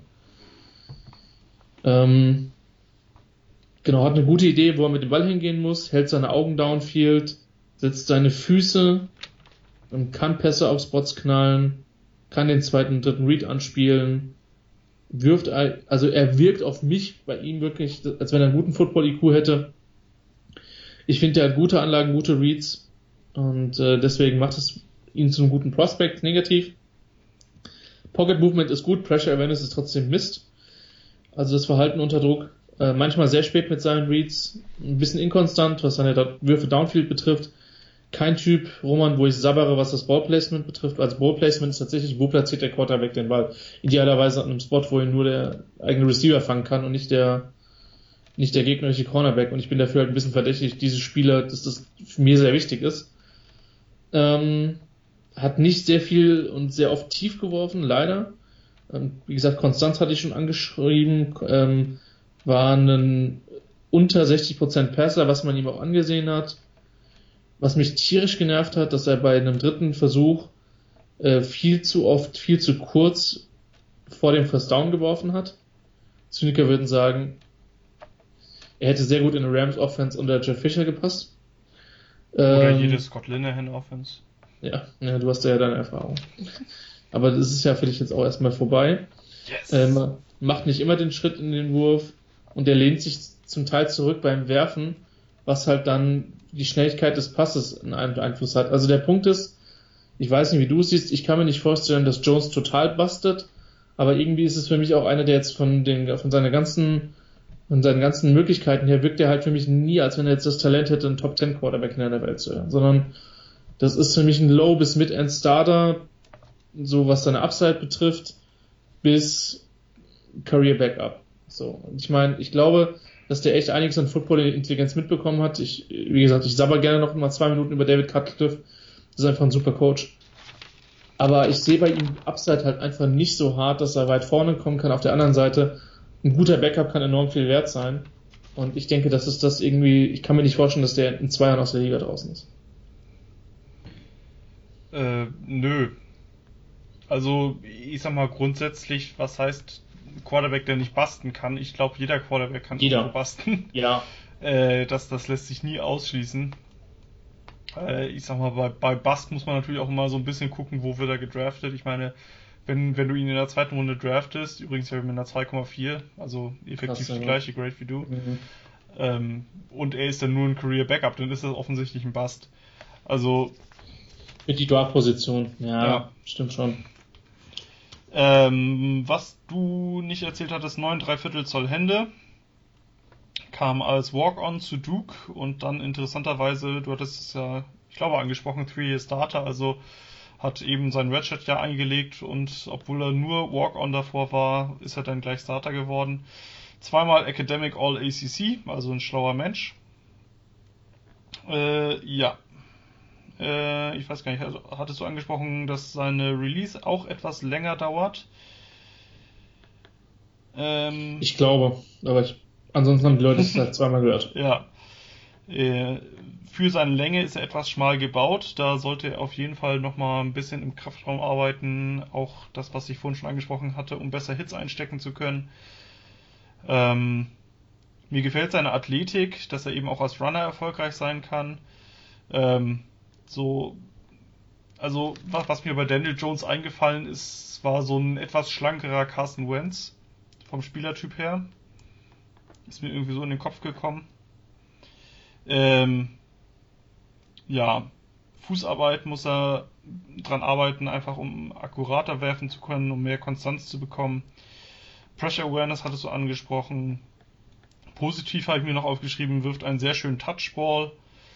Genau, hat eine gute Idee, wo er mit dem Ball hingehen muss, hält seine Augen downfield, setzt seine Füße, kann Pässe auf Spots knallen, kann den zweiten und dritten Read anspielen, also er wirkt auf mich bei ihm wirklich, als wenn er einen guten Football-IQ hätte. Ich finde, der hat gute Anlagen, gute Reads und deswegen macht es ihn zu einem guten Prospect, negativ. Pocket Movement ist gut, Pressure Awareness ist trotzdem Mist. Also das Verhalten unter Druck, manchmal sehr spät mit seinen Reads, ein bisschen inkonstant, was seine Würfe Downfield betrifft. Kein Typ, Roman, wo ich sabbere, was das Ballplacement betrifft. Also Ballplacement ist tatsächlich, wo platziert der Quarterback den Ball? Idealerweise an einem Spot, wo ihn nur der eigene Receiver fangen kann und nicht der gegnerische Cornerback. Und ich bin dafür halt ein bisschen verdächtig, diese Spieler, dass das für mir sehr wichtig ist. Hat nicht sehr viel und sehr oft tief geworfen, leider. Wie gesagt, Konstanz hatte ich schon angeschrieben, war ein unter 60% Passer, was man ihm auch angesehen hat. Was mich tierisch genervt hat, dass er bei einem dritten Versuch viel zu oft, viel zu kurz vor dem First Down geworfen hat. Zyniker würden sagen, er hätte sehr gut in eine Rams Offense unter Jeff Fisher gepasst. Oder jede Scott Linehan Offense. Ja, du hast ja deine Erfahrung. Aber das ist ja für dich jetzt auch erstmal vorbei. Yes. Macht nicht immer den Schritt in den Wurf und er lehnt sich zum Teil zurück beim Werfen, was halt dann die Schnelligkeit des Passes einen Einfluss hat. Also der Punkt ist, ich weiß nicht, wie du es siehst, ich kann mir nicht vorstellen, dass Jones total bustet, aber irgendwie ist es für mich auch einer, der jetzt von seinen ganzen Möglichkeiten her wirkt er halt für mich nie, als wenn er jetzt das Talent hätte, einen Top 10 Quarterback in der Welt zu werden, sondern das ist für mich ein Low bis Mid-End Starter, so was seine Upside betrifft, bis Career Backup. So, und ich meine, ich glaube, dass der echt einiges an Football-Intelligenz mitbekommen hat. Wie gesagt, ich sabber gerne noch mal 2 Minuten über David Cutcliffe. Das ist einfach ein super Coach. Aber ich sehe bei ihm Upside halt einfach nicht so hart, dass er weit vorne kommen kann. Auf der anderen Seite, ein guter Backup kann enorm viel wert sein. Und ich denke, das ist das irgendwie, ich kann mir nicht vorstellen, dass der in 2 Jahren aus der Liga draußen ist. Nö. Also, ich sag mal grundsätzlich, was heißt Quarterback, der nicht busten kann? Ich glaube, jeder Quarterback kann irgendwo busten. Ja. Das lässt sich nie ausschließen. Ich sag mal, bei Bust muss man natürlich auch immer so ein bisschen gucken, wo wird er gedraftet. Ich meine, wenn du ihn in der 2. Runde draftest, übrigens mit einer 2,4, also effektiv die gleiche Grade wie du, und er ist dann nur ein Career Backup, dann ist das offensichtlich ein Bust. Also mit die Draft-Position, ja, stimmt schon. Was du nicht erzählt hattest, 9 3/4 Zoll Hände, kam als Walk-On zu Duke und dann interessanterweise, du hattest es ja, ich glaube, angesprochen, 3-Year Starter, also hat eben sein Redshirt-Jahr eingelegt und obwohl er nur Walk-On davor war, ist er dann gleich Starter geworden. 2-mal Academic All-ACC, also ein schlauer Mensch. Ich weiß gar nicht, also hattest du angesprochen, dass seine Release auch etwas länger dauert? Ich glaube, aber ansonsten haben die Leute es halt 2-mal gehört. Ja. Für seine Länge ist er etwas schmal gebaut, da sollte er auf jeden Fall nochmal ein bisschen im Kraftraum arbeiten, auch das, was ich vorhin schon angesprochen hatte, um besser Hits einstecken zu können. Mir gefällt seine Athletik, dass er eben auch als Runner erfolgreich sein kann. Was mir bei Daniel Jones eingefallen ist, war so ein etwas schlankerer Carson Wentz vom Spielertyp her. Ist mir irgendwie so in den Kopf gekommen. Fußarbeit muss er dran arbeiten, einfach um akkurater werfen zu können, um mehr Konstanz zu bekommen. Pressure Awareness hattest du angesprochen. Positiv habe ich mir noch aufgeschrieben, wirft einen sehr schönen Touchball.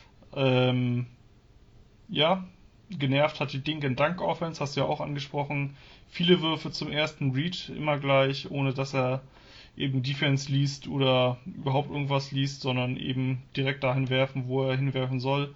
Ja, genervt hat die Dink-and-Dunk-Offense, hast du ja auch angesprochen. Viele Würfe zum ersten Read immer gleich, ohne dass er eben Defense liest oder überhaupt irgendwas liest, sondern eben direkt dahin werfen, wo er hinwerfen soll.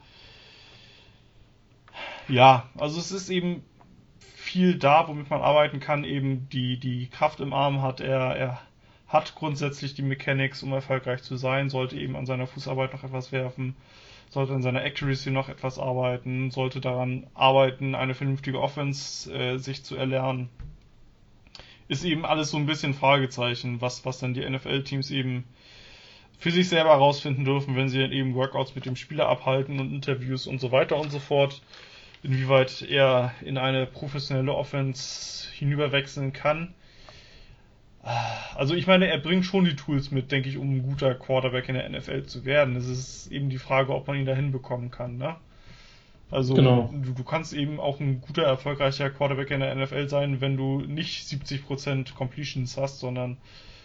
Ja, also es ist eben viel da, womit man arbeiten kann, eben die Kraft im Arm hat er hat grundsätzlich die Mechanics, um erfolgreich zu sein, sollte eben an seiner Fußarbeit noch etwas werfen, sollte an seiner Accuracy noch etwas arbeiten, sollte daran arbeiten, eine vernünftige Offense sich zu erlernen. Ist eben alles so ein bisschen Fragezeichen, was dann die NFL-Teams eben für sich selber herausfinden dürfen, wenn sie dann eben Workouts mit dem Spieler abhalten und Interviews und so weiter und so fort. Inwieweit er in eine professionelle Offense hinüberwechseln kann. Also ich meine, er bringt schon die Tools mit, denke ich, um ein guter Quarterback in der NFL zu werden. Es ist eben die Frage, ob man ihn da hinbekommen kann, ne? Also Genau. du kannst eben auch ein guter, erfolgreicher Quarterback in der NFL sein, wenn du nicht 70% Completions hast, sondern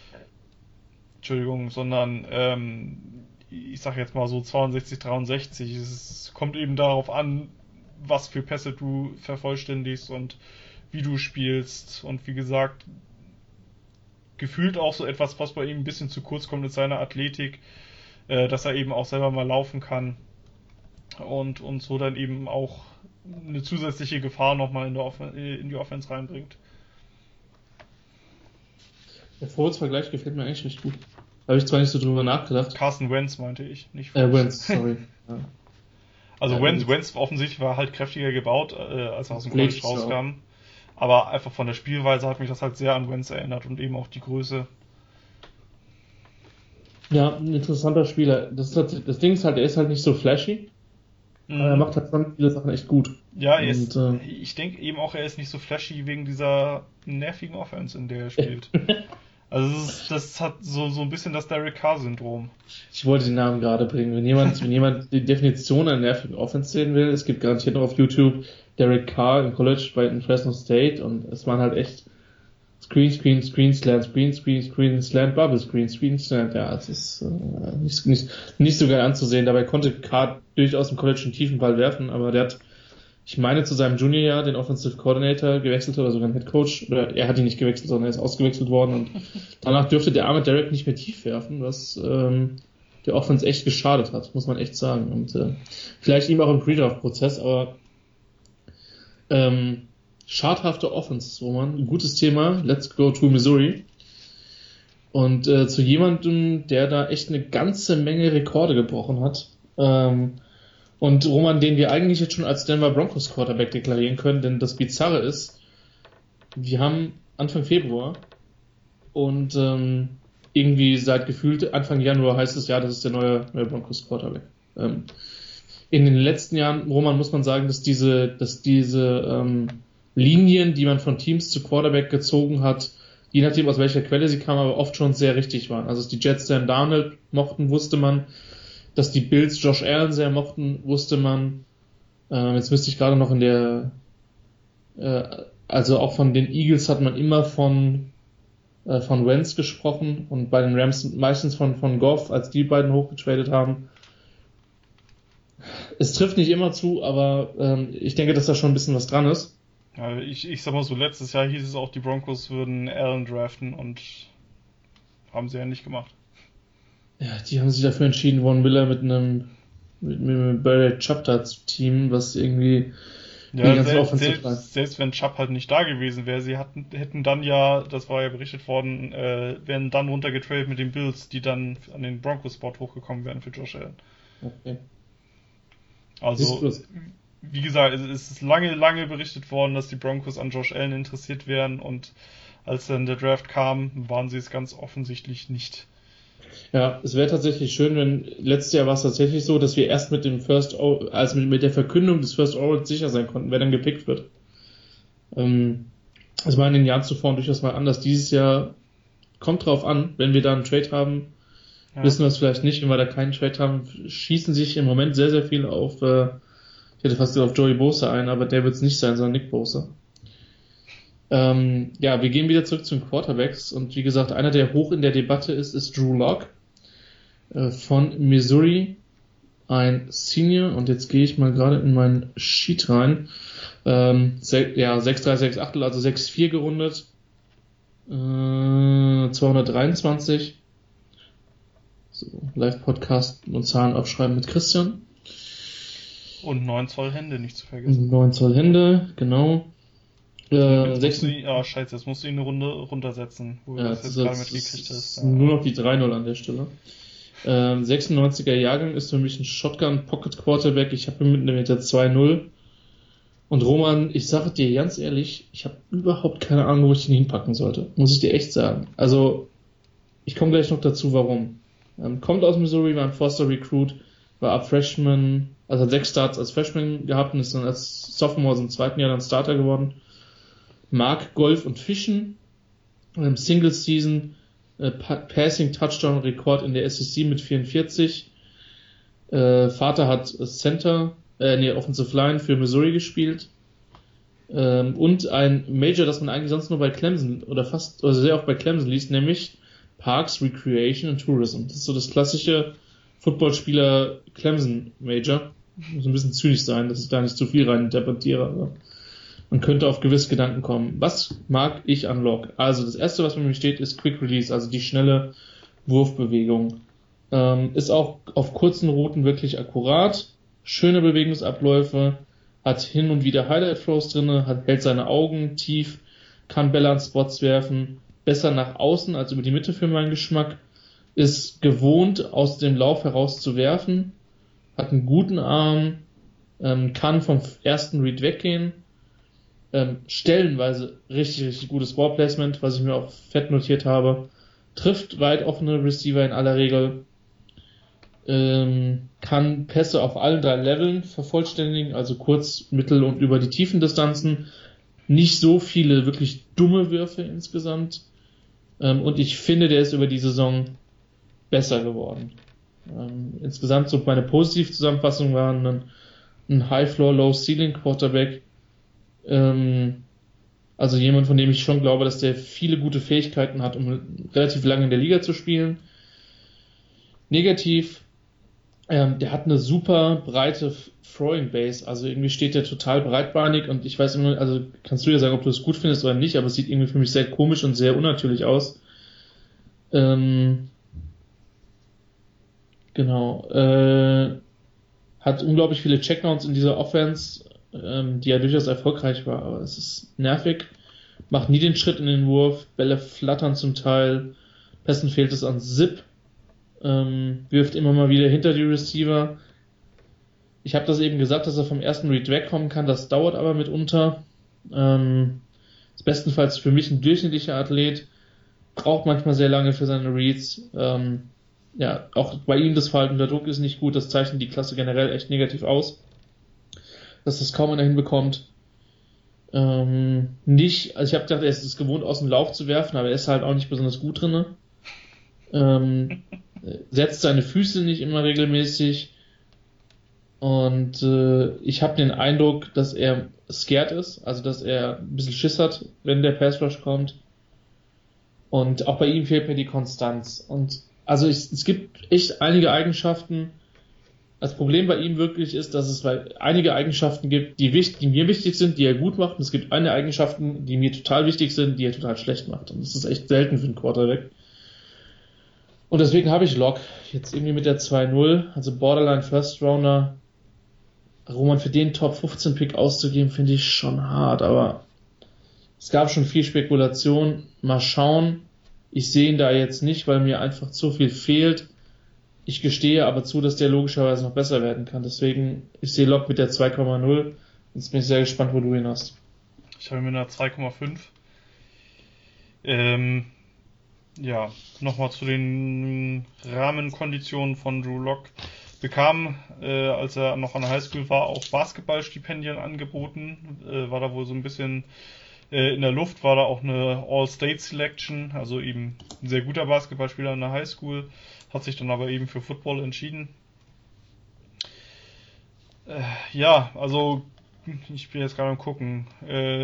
ich sag jetzt mal so 62, 63. Es kommt eben darauf an, was für Pässe du vervollständigst und wie du spielst. Und wie gesagt, gefühlt auch so etwas, was bei ihm ein bisschen zu kurz kommt mit seiner Athletik, dass er eben auch selber mal laufen kann und so dann eben auch eine zusätzliche Gefahr nochmal in die Offense reinbringt. Der Vorwärtsvergleich gefällt mir eigentlich recht gut. Habe ich zwar nicht so drüber nachgedacht. Carson Wentz meinte ich, nicht Wentz, sorry. Ja. Also Ja, Wentz offensichtlich war halt kräftiger gebaut, als er aus dem College Blitz, rauskam. Aber einfach von der Spielweise hat mich das halt sehr an Wentz erinnert und eben auch die Größe. Ja, ein interessanter Spieler. Das Ding ist halt, er ist halt nicht so flashy, aber er macht halt schon viele Sachen echt gut. Ja, ich denke eben auch, er ist nicht so flashy wegen dieser nervigen Offense, in der er spielt. Also das hat so ein bisschen das Derek Carr-Syndrom. Ich wollte den Namen gerade bringen. Wenn jemand die Definition einer nervigen Offense sehen will, es gibt garantiert noch auf YouTube Derek Carr im College in Fresno State und es waren halt echt Screen, Slant, Bubble Screen, Slant. Ja, es ist nicht so geil anzusehen. Dabei konnte Carr durchaus im College einen tiefen Ball werfen, aber der hat, ich meine, zu seinem Juniorjahr den Offensive Coordinator gewechselt oder sogar einen Head Coach. Oder er hat ihn nicht gewechselt, sondern er ist ausgewechselt worden. Und danach dürfte der arme Derek nicht mehr tief werfen, was der Offense echt geschadet hat, muss man echt sagen. Und vielleicht ihm auch im Pre-Draft-Prozess, aber schadhafte Offense, wo man ein gutes Thema, let's go to Missouri. Und zu jemandem, der da echt eine ganze Menge Rekorde gebrochen hat. Und Roman, den wir eigentlich jetzt schon als Denver Broncos Quarterback deklarieren können, denn das Bizarre ist, wir haben Anfang Februar und irgendwie seit gefühlt Anfang Januar heißt es ja, das ist der neue Broncos Quarterback. In den letzten Jahren, Roman, muss man sagen, dass diese Linien, die man von Teams zu Quarterback gezogen hat, je nachdem aus welcher Quelle sie kamen, aber oft schon sehr richtig waren. Also dass die Jets Sam Darnold mochten, wusste man. Dass die Bills Josh Allen sehr mochten, wusste man. Jetzt müsste ich gerade noch also auch von den Eagles hat man immer von Wentz gesprochen und bei den Rams meistens von Goff, als die beiden hochgetradet haben. Es trifft nicht immer zu, aber ich denke, dass da schon ein bisschen was dran ist. Ja, ich sag mal so, letztes Jahr hieß es auch, die Broncos würden Allen draften und haben sie ja nicht gemacht. Ja, die haben sich dafür entschieden, Von Miller mit einem Barry Chubb-Team, was irgendwie ja, selbst wenn Chubb halt nicht da gewesen wäre, sie hätten dann ja, das war ja berichtet worden, wären dann runtergetradet mit den Bills, die dann an den Broncos-Spot hochgekommen wären für Josh Allen. Okay. Also, wie gesagt, es ist lange berichtet worden, dass die Broncos an Josh Allen interessiert wären und als dann der Draft kam, waren sie es ganz offensichtlich nicht. Ja, es wäre tatsächlich schön, wenn letztes Jahr war es tatsächlich so, dass wir erst mit dem mit der Verkündung des First Overall sicher sein konnten, wer dann gepickt wird. Es war in den Jahren zuvor durchaus mal anders. Dieses Jahr kommt drauf an, wenn wir da einen Trade haben, wissen wir es vielleicht nicht. Wenn wir da keinen Trade haben, schießen sich im Moment sehr, sehr viel auf, ich hätte fast gesagt auf Joey Bosa ein, aber der wird es nicht sein, sondern Nick Bosa. Wir gehen wieder zurück zu den Quarterbacks und wie gesagt, einer, der hoch in der Debatte ist Drew Lock. von Missouri, ein Senior, und jetzt gehe ich mal gerade in meinen Sheet rein. 6,3, 6 Achtel, also 6,4 gerundet. 223. So, Live-Podcast und Zahlen aufschreiben mit Christian. Und 9 Zoll Hände, nicht zu vergessen. 9 Zoll Hände, genau. Jetzt musst du ihn eine Runde runtersetzen, wo du das jetzt gerade mitgekriegt hast. Nur noch die 3-0 an der Stelle. 96er Jahrgang ist für mich ein Shotgun Pocket Quarterback. Ich habe ihn mit 1,2-0. Und Roman, ich sage dir ganz ehrlich, ich habe überhaupt keine Ahnung, wo ich ihn hinpacken sollte. Muss ich dir echt sagen. Also, ich komme gleich noch dazu, warum. Kommt aus Missouri, war ein Foster Recruit, war ab Freshman, also hat 6 Starts als Freshman gehabt und ist dann als Sophomore im zweiten Jahr dann Starter geworden. Mag Golf und Fischen. Single Season Passing Touchdown Rekord in der SEC mit 44. Vater hat Offensive Line für Missouri gespielt. Und ein Major, das man eigentlich sonst nur bei Clemson oder sehr oft bei Clemson liest, nämlich Parks, Recreation and Tourism. Das ist so das klassische Footballspieler Clemson Major. Muss ein bisschen zynisch sein, dass ich da nicht zu viel rein interpretiere, aber man könnte auf gewisse Gedanken kommen. Was mag ich an Locke? Also das erste, was bei mir steht, ist Quick Release, also die schnelle Wurfbewegung. Ist auch auf kurzen Routen wirklich akkurat. Schöne Bewegungsabläufe, hat hin und wieder Highlight-Throws drinne, hält seine Augen tief, kann Bälle an Spots werfen, besser nach außen als über die Mitte für meinen Geschmack, ist gewohnt, aus dem Lauf heraus zu werfen, hat einen guten Arm, kann vom ersten Read weggehen, stellenweise richtig, richtig gutes Ballplacement, was ich mir auch fett notiert habe, trifft weit offene Receiver in aller Regel, kann Pässe auf allen 3 Leveln vervollständigen, also kurz, mittel und über die tiefen Distanzen. Nicht so viele wirklich dumme Würfe insgesamt. Und ich finde, der ist über die Saison besser geworden. Insgesamt so meine Positivzusammenfassung waren ein High-Floor, Low-Ceiling Quarterback. Also jemand, von dem ich schon glaube, dass der viele gute Fähigkeiten hat, um relativ lange in der Liga zu spielen. Negativ, der hat eine super breite Throwing Base, also irgendwie steht der total breitbeinig und ich weiß immer, also kannst du ja sagen, ob du es gut findest oder nicht, aber es sieht irgendwie für mich sehr komisch und sehr unnatürlich aus. Hat unglaublich viele Checkdowns in dieser Offense, die ja durchaus erfolgreich war, aber es ist nervig, macht nie den Schritt in den Wurf, Bälle flattern zum Teil, Pässen fehlt es an Zip, wirft immer mal wieder hinter die Receiver. Ich habe das eben gesagt, dass er vom ersten Read wegkommen kann, das dauert aber mitunter. Ist bestenfalls für mich ein durchschnittlicher Athlet, braucht manchmal sehr lange für seine Reads. Auch bei ihm das Verhalten unter Druck ist nicht gut, das zeichnet die Klasse generell echt negativ aus, dass das kaum einer hinbekommt. Ich habe gedacht, er ist es gewohnt, aus dem Lauf zu werfen, aber er ist halt auch nicht besonders gut drinne. Setzt seine Füße nicht immer regelmäßig und ich habe den Eindruck, dass er scared ist, also dass er ein bisschen Schiss hat, wenn der Pass Rush kommt, und auch bei ihm fehlt mir die Konstanz und also es gibt echt einige Eigenschaften. Das Problem bei ihm wirklich ist, dass es einige Eigenschaften gibt, die mir wichtig sind, die er gut macht, und es gibt eine Eigenschaften, die mir total wichtig sind, die er total schlecht macht, und das ist echt selten für einen Quarterback. Und deswegen habe ich Locke jetzt irgendwie mit der 2-0, also Borderline First Rounder. Roman, für den Top 15 Pick auszugeben, finde ich schon hart, aber es gab schon viel Spekulation. Mal schauen. Ich sehe ihn da jetzt nicht, weil mir einfach zu viel fehlt. Ich gestehe aber zu, dass der logischerweise noch besser werden kann. Deswegen, ich sehe Locke mit der 2,0. Jetzt bin ich sehr gespannt, wo du ihn hast. Ich habe ihn mit einer 2,5. Nochmal zu den Rahmenkonditionen von Drew Lock. Bekam, als er noch an der Highschool war, auch Basketballstipendien angeboten. War da wohl so ein bisschen in der Luft, war da auch eine All-State Selection, also eben ein sehr guter Basketballspieler in der Highschool, hat sich dann aber eben für Football entschieden. Also ich bin jetzt gerade am gucken.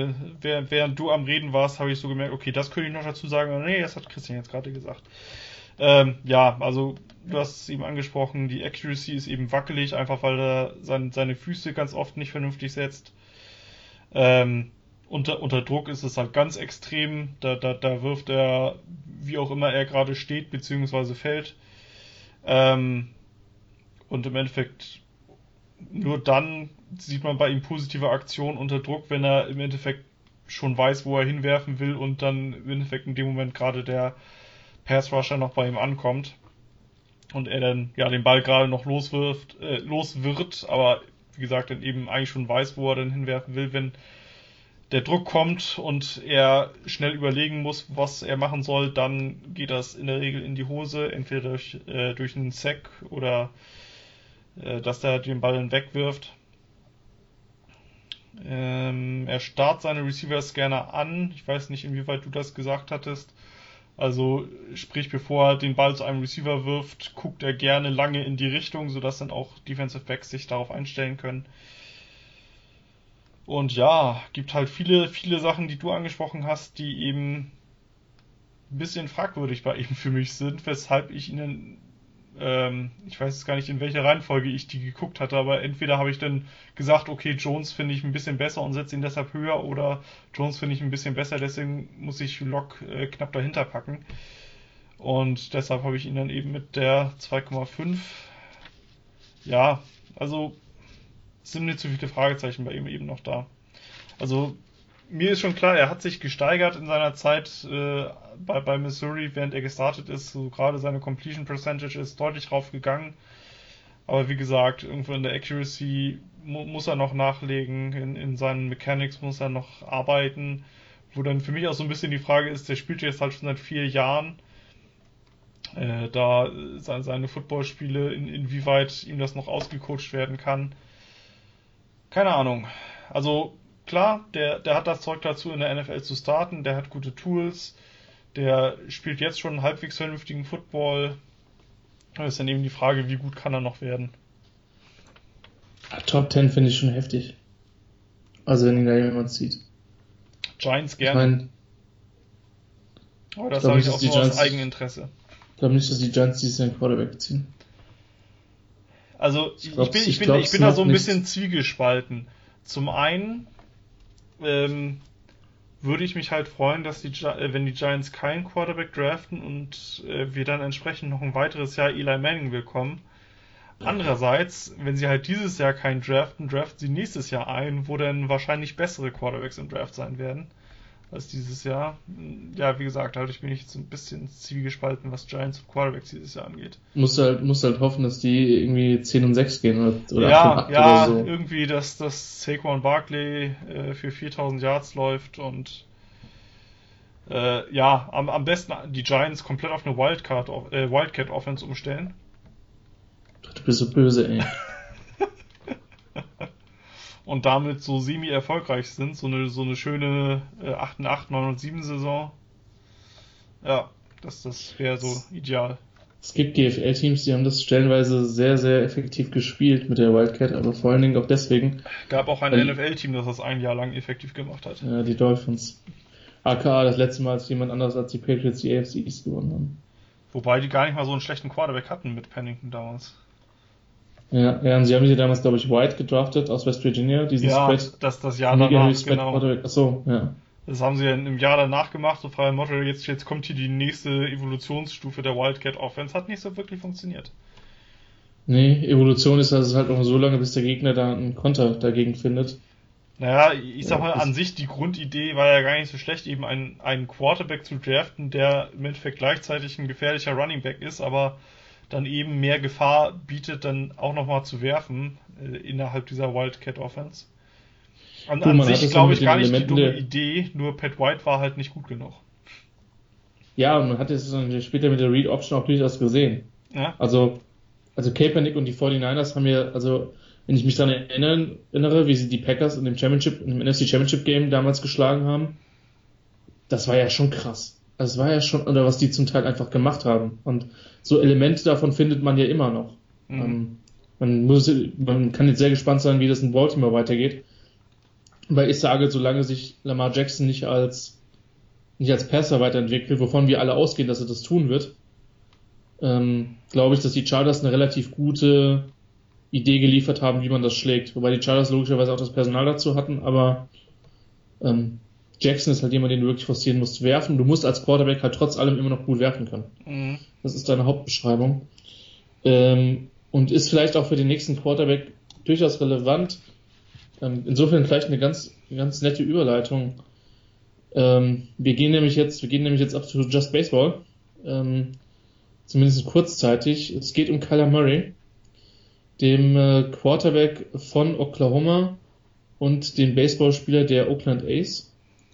Während du am Reden warst, habe ich so gemerkt, okay, das könnte ich noch dazu sagen. Nee, das hat Christian jetzt gerade gesagt. Ja, also du hast es eben angesprochen, die Accuracy ist eben wackelig, einfach weil er seine Füße ganz oft nicht vernünftig setzt. Unter Druck ist es halt ganz extrem, da wirft er, wie auch immer er gerade steht, beziehungsweise fällt. Und im Endeffekt nur dann sieht man bei ihm positive Aktionen unter Druck, wenn er im Endeffekt schon weiß, wo er hinwerfen will und dann im Endeffekt in dem Moment gerade der Pass Rusher noch bei ihm ankommt und er dann ja den Ball gerade noch los wird, aber wie gesagt dann eben eigentlich schon weiß, wo er dann hinwerfen will, wenn der Druck kommt und er schnell überlegen muss, was er machen soll, dann geht das in der Regel in die Hose, entweder durch einen Sack oder dass er den Ball dann wegwirft. Er starrt seine Receivers gerne an. Ich weiß nicht, inwieweit du das gesagt hattest. Also sprich, bevor er den Ball zu einem Receiver wirft, guckt er gerne lange in die Richtung, sodass dann auch Defensive Backs sich darauf einstellen können. Und ja, gibt halt viele Sachen, die du angesprochen hast, die eben ein bisschen fragwürdig bei ihm für mich sind, weshalb ich ihnen, ich weiß jetzt gar nicht, in welcher Reihenfolge ich die geguckt hatte, aber entweder habe ich dann gesagt, okay, Jones finde ich ein bisschen besser und setze ihn deshalb höher, oder Jones finde ich ein bisschen besser, deswegen muss ich Lock knapp dahinter packen. Und deshalb habe ich ihn dann eben mit der 2,5. Ja, also sind mir zu viele Fragezeichen bei ihm eben noch da. Also mir ist schon klar, er hat sich gesteigert in seiner Zeit bei Missouri, während er gestartet ist. So gerade seine Completion Percentage ist deutlich raufgegangen. Aber wie gesagt, irgendwo in der Accuracy muss er noch nachlegen, in seinen Mechanics muss er noch arbeiten. Wo dann für mich auch so ein bisschen die Frage ist, der spielt jetzt halt schon seit 4 Jahren. Da seine Footballspiele, inwieweit ihm das noch ausgecoacht werden kann. Keine Ahnung. Also klar, der hat das Zeug dazu, in der NFL zu starten, der hat gute Tools, der spielt jetzt schon einen halbwegs vernünftigen Football. Das ist dann eben die Frage, wie gut kann er noch werden. Top 10 finde ich schon heftig. Also wenn ihn da jemand sieht. Giants gerne. Aber das sage ich auch nur aus Eigeninteresse. Ich glaube nicht, dass die Giants dieses Jahr einen Quarterback ziehen. Also ich bin da so ein bisschen zwiegespalten. Zum einen würde ich mich halt freuen, dass wenn die Giants keinen Quarterback draften und wir dann entsprechend noch ein weiteres Jahr Eli Manning bekommen. Andererseits, wenn sie halt dieses Jahr keinen draften sie nächstes Jahr ein, wo dann wahrscheinlich bessere Quarterbacks im Draft sein werden als dieses Jahr. Ja, wie gesagt, dadurch bin ich jetzt ein bisschen zwiegespalten, was Giants und Quarterbacks dieses Jahr angeht. Musst halt hoffen, dass die irgendwie 10-6 gehen oder 8-8 ja, oder so. Irgendwie, dass Saquon Barkley für 4000 Yards läuft und am besten die Giants komplett auf eine Wildcat Offense umstellen. Du bist so böse, ey. Und damit so semi-erfolgreich sind, so eine schöne 8-8, 9-7 Saison. Ja, das wäre so ideal. Es gibt GFL-Teams, die haben das stellenweise sehr, sehr effektiv gespielt mit der Wildcat, aber vor allen Dingen auch deswegen. Gab auch ein NFL-Team, das ein Jahr lang effektiv gemacht hat. Ja, die Dolphins. AKA das letzte Mal, als jemand anderes als die Patriots die AFC East gewonnen haben. Wobei die gar nicht mal so einen schlechten Quarterback hatten mit Pennington damals. Ja, und sie haben hier damals, glaube ich, White gedraftet aus West Virginia, diesen Spread. Das Jahr danach, genau. Achso, ja. Das haben sie ja im Jahr danach gemacht, so frei Motto, jetzt kommt hier die nächste Evolutionsstufe der Wildcat Offense. Hat nicht so wirklich funktioniert. Nee, Evolution ist also halt auch so lange, bis der Gegner da einen Konter dagegen findet. Naja, ich sag mal, an sich, die Grundidee war ja gar nicht so schlecht, eben einen Quarterback zu draften, der im Endeffekt gleichzeitig ein gefährlicher Running Back ist, aber dann eben mehr Gefahr bietet, dann auch nochmal zu werfen innerhalb dieser Wildcat Offense. An sich glaube ich gar nicht die dumme Idee, nur Pat White war halt nicht gut genug. Ja, und man hat es dann später mit der Read Option auch durchaus gesehen. Ja. Also Kaepernick und die 49ers haben ja, also wenn ich mich daran erinnere, wie sie die Packers im NFC Championship Game damals geschlagen haben, das war ja schon krass. Also es war ja schon, oder was die zum Teil einfach gemacht haben. Und so Elemente davon findet man ja immer noch. Mhm. Man kann jetzt sehr gespannt sein, wie das in Baltimore weitergeht. Weil ich sage, solange sich Lamar Jackson nicht als Passer weiterentwickelt, wovon wir alle ausgehen, dass er das tun wird, glaube ich, dass die Chargers eine relativ gute Idee geliefert haben, wie man das schlägt. Wobei die Chargers logischerweise auch das Personal dazu hatten, aber Jackson ist halt jemand, den du wirklich forcieren musst zu werfen. Du musst als Quarterback halt trotz allem immer noch gut werfen können. Mhm. Das ist deine Hauptbeschreibung. Und ist vielleicht auch für den nächsten Quarterback durchaus relevant. Insofern vielleicht eine ganz, ganz nette Überleitung. Wir gehen nämlich jetzt ab zu Just Baseball. Zumindest kurzzeitig. Es geht um Kyler Murray, dem Quarterback von Oklahoma und dem Baseballspieler der Oakland A's.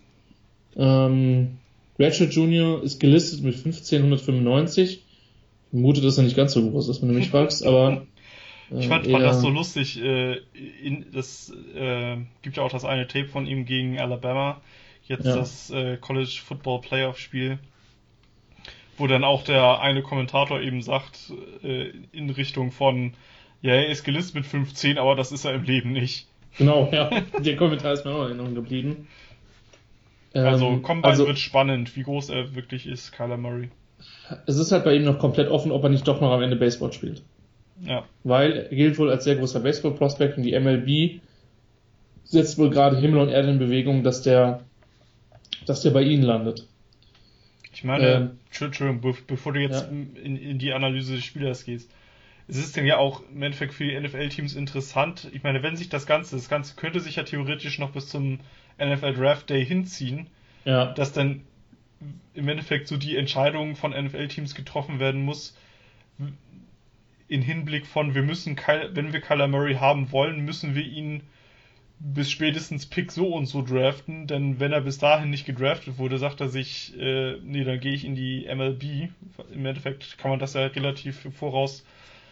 Ratchet Jr. ist gelistet mit 1595. Ich vermute, dass er nicht ganz so groß ist, wenn du mich fragst, aber ich fand das so lustig. Das gibt ja auch das eine Tape von ihm gegen Alabama. Jetzt das College Football Playoff Spiel, wo dann auch der eine Kommentator eben sagt, in Richtung von, ja, er ist gelistet mit 15, aber das ist er im Leben nicht. Genau, ja. Der Kommentar ist mir auch in Erinnerung geblieben. Also Combine wird spannend, wie groß er wirklich ist, Kyler Murray. Es ist halt bei ihm noch komplett offen, ob er nicht doch noch am Ende Baseball spielt. Ja. Weil er gilt wohl als sehr großer Baseball-Prospect und die MLB setzt wohl gerade Himmel und Erde in Bewegung, dass der bei ihnen landet. Ich meine, Entschuldigung, bevor du jetzt in die Analyse des Spielers gehst, es ist denn ja auch im Endeffekt für die NFL-Teams interessant. Ich meine, wenn sich das Ganze könnte sich ja theoretisch noch bis zum NFL Draft Day hinziehen, dass dann im Endeffekt so die Entscheidung von NFL-Teams getroffen werden muss, in Hinblick von, wenn wir Kyler Murray haben wollen, müssen wir ihn bis spätestens Pick so und so draften, denn wenn er bis dahin nicht gedraftet wurde, sagt er sich, nee, dann gehe ich in die MLB. Im Endeffekt kann man das ja relativ voraus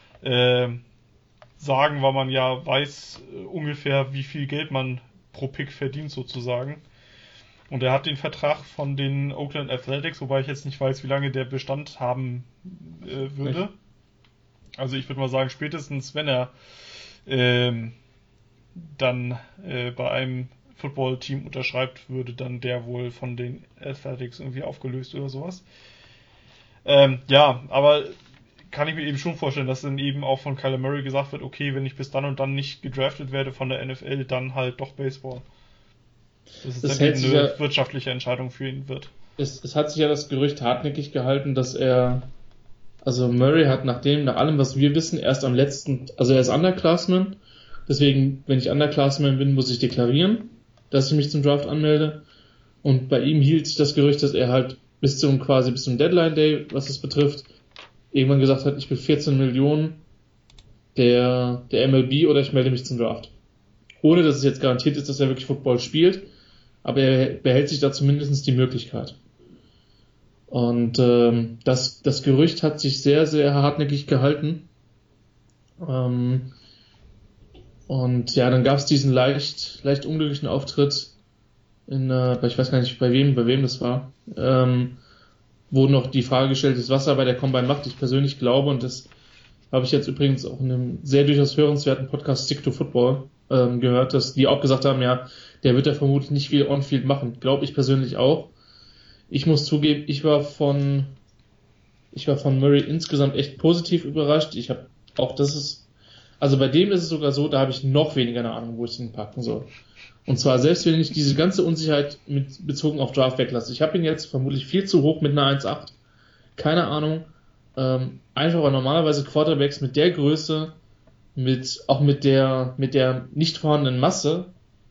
sagen, weil man ja weiß ungefähr, wie viel Geld man pro Pick verdient sozusagen. Und er hat den Vertrag von den Oakland Athletics, wobei ich jetzt nicht weiß, wie lange der Bestand haben würde. Also ich würde mal sagen, spätestens wenn er dann bei einem Football-Team unterschreibt, würde dann der wohl von den Athletics irgendwie aufgelöst oder sowas. Ja, aber kann ich mir eben schon vorstellen, dass dann eben auch von Kyler Murray gesagt wird, okay, wenn ich bis dann und dann nicht gedraftet werde von der NFL, dann halt doch Baseball. Dass es dann eben eine wirtschaftliche Entscheidung für ihn wird. Es hat sich ja das Gerücht hartnäckig gehalten, dass Murray hat nach allem, was wir wissen, er ist Underclassman. Deswegen, wenn ich Underclassman bin, muss ich deklarieren, dass ich mich zum Draft anmelde. Und bei ihm hielt sich das Gerücht, dass er halt bis zum Deadline Day, was es betrifft, irgendwann gesagt hat, ich will 14 Millionen der MLB oder ich melde mich zum Draft. Ohne, dass es jetzt garantiert ist, dass er wirklich Football spielt, aber er behält sich da zumindest die Möglichkeit. Und das Gerücht hat sich sehr, sehr hartnäckig gehalten. Und ja, dann gab es diesen leicht unglücklichen Auftritt ich weiß gar nicht, bei wem das war, wo noch die Frage gestellt ist, was er bei der Combine macht. Ich persönlich glaube, und das habe ich jetzt übrigens auch in einem sehr durchaus hörenswerten Podcast Stick to Football gehört, dass die auch gesagt haben, ja, der wird ja vermutlich nicht viel On-Field machen. Glaube ich persönlich auch. Ich muss zugeben, ich war von Murray insgesamt echt positiv überrascht. Also bei dem ist es sogar so, da habe ich noch weniger eine Ahnung, wo ich ihn packen soll. Und zwar selbst wenn ich diese ganze Unsicherheit mit bezogen auf Draft weglasse. Ich habe ihn jetzt vermutlich viel zu hoch mit einer 1,8. Keine Ahnung. Einfach weil normalerweise Quarterbacks mit der Größe, auch mit der nicht vorhandenen Masse,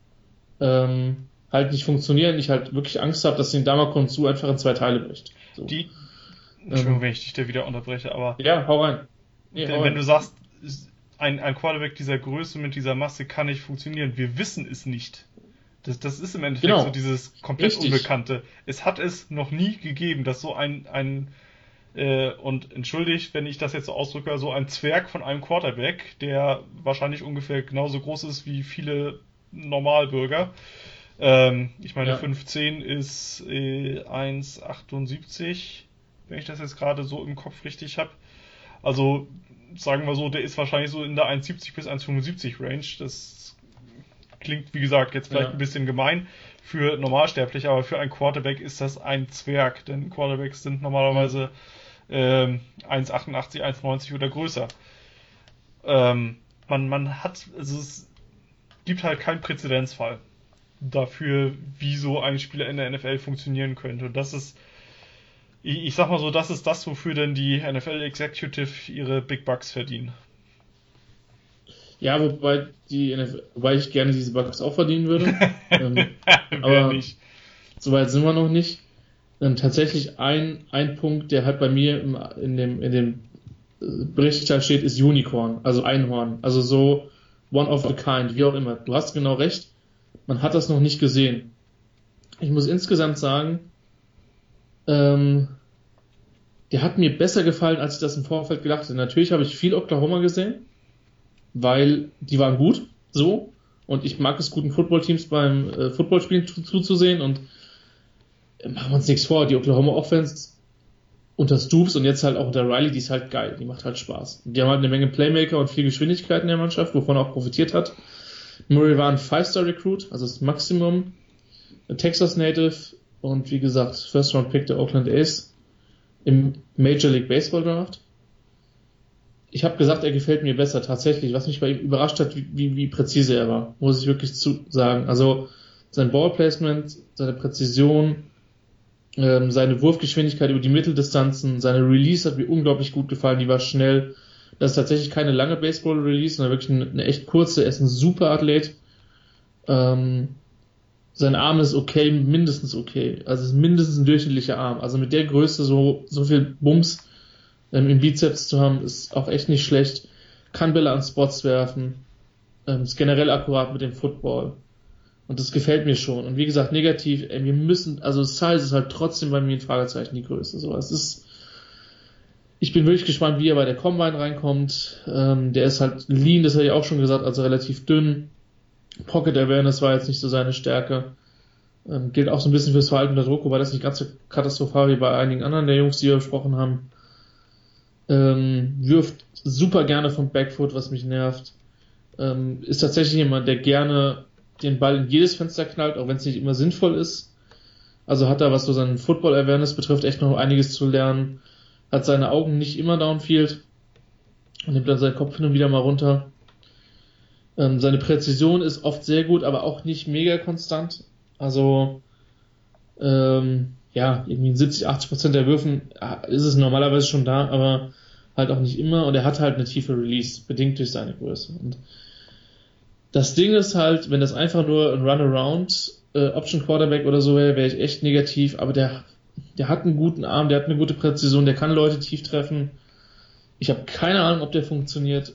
halt nicht funktionieren. Ich halt wirklich Angst habe, dass den Damakon zu einfach in 2 Teile bricht. So. Entschuldigung, wenn ich dich da wieder unterbreche, aber ja, hau rein. Wenn du sagst, ein Quarterback dieser Größe mit dieser Masse kann nicht funktionieren, wir wissen es nicht. Das ist im Endeffekt so dieses komplett Unbekannte. Es hat es noch nie gegeben, dass so und entschuldigt, wenn ich das jetzt so ausdrücke, so ein Zwerg von einem Quarterback, der wahrscheinlich ungefähr genauso groß ist wie viele Normalbürger. Ich meine, 15 ist 1,78, wenn ich das jetzt gerade so im Kopf richtig habe. Also sagen wir so, der ist wahrscheinlich so in der 1,70 bis 1,75 Range. Das klingt, wie gesagt, jetzt vielleicht ein bisschen gemein für Normalsterbliche, aber für einen Quarterback ist das ein Zwerg, denn Quarterbacks sind normalerweise 1,88, 1,90 oder größer. Man hat, also es gibt halt keinen Präzedenzfall dafür, wie so ein Spieler in der NFL funktionieren könnte. Und das ist, ich sag mal so, das ist das, wofür denn die NFL Executive ihre Big Bucks verdienen. Ja, wobei ich gerne diese Bucks auch verdienen würde. Aber nicht. Soweit sind wir noch nicht. Tatsächlich ein Punkt, der halt bei mir in dem Bericht steht, ist Unicorn, also Einhorn. Also so one of a kind, wie auch immer. Du hast genau recht, man hat das noch nicht gesehen. Ich muss insgesamt sagen, der hat mir besser gefallen, als ich das im Vorfeld gedacht hatte. Natürlich habe ich viel Oklahoma gesehen, weil die waren gut, so. Und ich mag es, guten Footballteams beim Footballspielen zuzusehen. Und machen wir uns nichts vor, die Oklahoma Offense unter Stoops und jetzt halt auch unter Riley, die ist halt geil, die macht halt Spaß. Die haben halt eine Menge Playmaker und viel Geschwindigkeit in der Mannschaft, wovon er auch profitiert hat. Murray war ein 5-Star-Recruit, also das Maximum. Ein Texas Native und wie gesagt, First-Round-Pick der Oakland A's im Major League Baseball Draft. Ich habe gesagt, er gefällt mir besser tatsächlich, was mich bei ihm überrascht hat, wie präzise er war, muss ich wirklich sagen. Also sein Ballplacement, seine Präzision, seine Wurfgeschwindigkeit über die Mitteldistanzen, seine Release hat mir unglaublich gut gefallen, die war schnell. Das ist tatsächlich keine lange Baseball-Release, sondern wirklich eine echt kurze. Er ist ein super Athlet. Sein Arm ist okay, mindestens okay. Also es ist mindestens ein durchschnittlicher Arm. Also mit der Größe so viel Bums im Bizeps zu haben, ist auch echt nicht schlecht. Kann Bälle an Spots werfen. Ist generell akkurat mit dem Football. Und das gefällt mir schon. Und wie gesagt, negativ, wir müssen, also Size ist halt trotzdem bei mir ein Fragezeichen, die Größe. So, ich bin wirklich gespannt, wie er bei der Combine reinkommt. Der ist halt lean, das hatte ich auch schon gesagt, also relativ dünn. Pocket Awareness war jetzt nicht so seine Stärke. Gilt auch so ein bisschen fürs Verhalten unter Druck, wobei das nicht ganz so katastrophal wie bei einigen anderen der Jungs, die wir besprochen haben. Wirft super gerne vom Backfoot, was mich nervt. Ist tatsächlich jemand, der gerne den Ball in jedes Fenster knallt, auch wenn es nicht immer sinnvoll ist. Also hat er, was so seinen Football-Awareness betrifft, echt noch einiges zu lernen. Hat seine Augen nicht immer downfield und nimmt dann seinen Kopf hin und wieder mal runter. Seine Präzision ist oft sehr gut, aber auch nicht mega konstant. Also irgendwie 70-80% der Würfen ist es normalerweise schon da, aber halt auch nicht immer. Und er hat halt eine tiefe Release, bedingt durch seine Größe. Und das Ding ist halt, wenn das einfach nur ein Runaround Option Quarterback oder so wäre ich echt negativ, aber der hat einen guten Arm, der hat eine gute Präzision, der kann Leute tief treffen. Ich habe keine Ahnung, ob der funktioniert.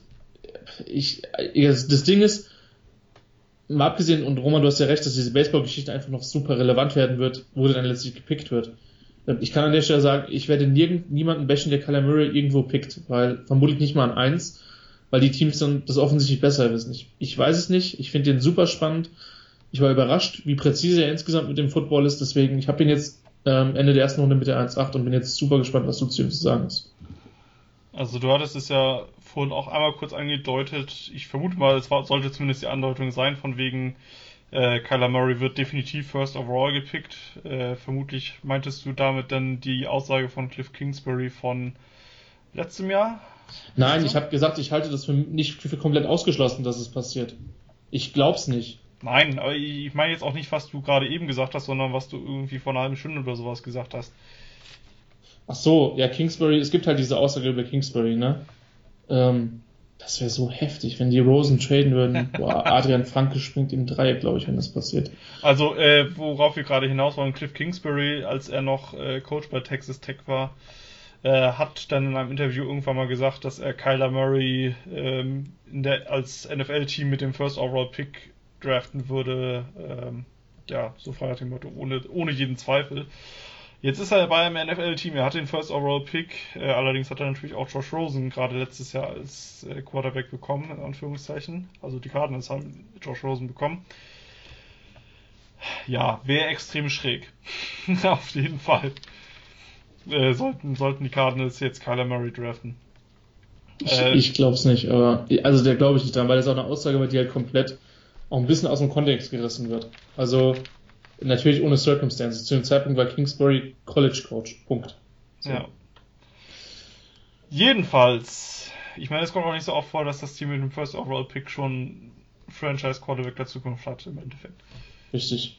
Das Ding ist, mal abgesehen, und Roman, du hast ja recht, dass diese Baseball-Geschichte einfach noch super relevant werden wird, wo der dann letztlich gepickt wird. Ich kann an der Stelle sagen, ich werde niemanden bashen, der Kyler Murray irgendwo pickt, weil vermutlich nicht mal an 1, weil die Teams dann das offensichtlich besser wissen. Ich weiß es nicht, ich finde den super spannend. Ich war überrascht, wie präzise er insgesamt mit dem Football ist, deswegen, ich habe ihn jetzt Ende der ersten Runde mit der 1.8 und bin jetzt super gespannt, was du zu ihm zu sagen hast. Also du hattest es ja vorhin auch einmal kurz angedeutet. Ich vermute mal, es sollte zumindest die Andeutung sein, von wegen Kyler Murray wird definitiv First Overall gepickt. Vermutlich meintest du damit dann die Aussage von Cliff Kingsbury von letztem Jahr? Nein, ich habe gesagt, ich halte das nicht für komplett ausgeschlossen, dass es passiert. Ich glaub's nicht. Nein, aber ich meine jetzt auch nicht, was du gerade eben gesagt hast, sondern was du irgendwie vor einer halben Stunde oder sowas gesagt hast. Ach so, ja, Kingsbury, es gibt halt diese Aussage über Kingsbury, ne? Das wäre so heftig, wenn die Rosen traden würden. Boah, Adrian Franke springt im Dreieck, glaube ich, wenn das passiert. Also, worauf wir gerade hinaus waren, Cliff Kingsbury, als er noch Coach bei Texas Tech war, hat dann in einem Interview irgendwann mal gesagt, dass er Kyler Murray als NFL-Team mit dem First Overall Pick draften würde. So frei nach dem Motto, ohne jeden Zweifel. Jetzt ist er bei einem NFL-Team, er hat den First Overall Pick, allerdings hat er natürlich auch Josh Rosen gerade letztes Jahr als Quarterback bekommen, in Anführungszeichen. Also die Cardinals haben Josh Rosen bekommen. Ja, wäre extrem schräg. Auf jeden Fall. Sollten die Cardinals jetzt Kyler Murray draften. Ich glaube es nicht, aber also der glaube ich nicht dran, weil das auch eine Aussage war, die halt komplett auch ein bisschen aus dem Kontext gerissen wird. Also natürlich ohne Circumstances. Zu dem Zeitpunkt war Kingsbury College Coach. Punkt. So. Ja. Jedenfalls, ich meine, es kommt auch nicht so oft vor, dass das Team mit dem First Overall Pick schon Franchise Quarterback der Zukunft hat, im Endeffekt. Richtig.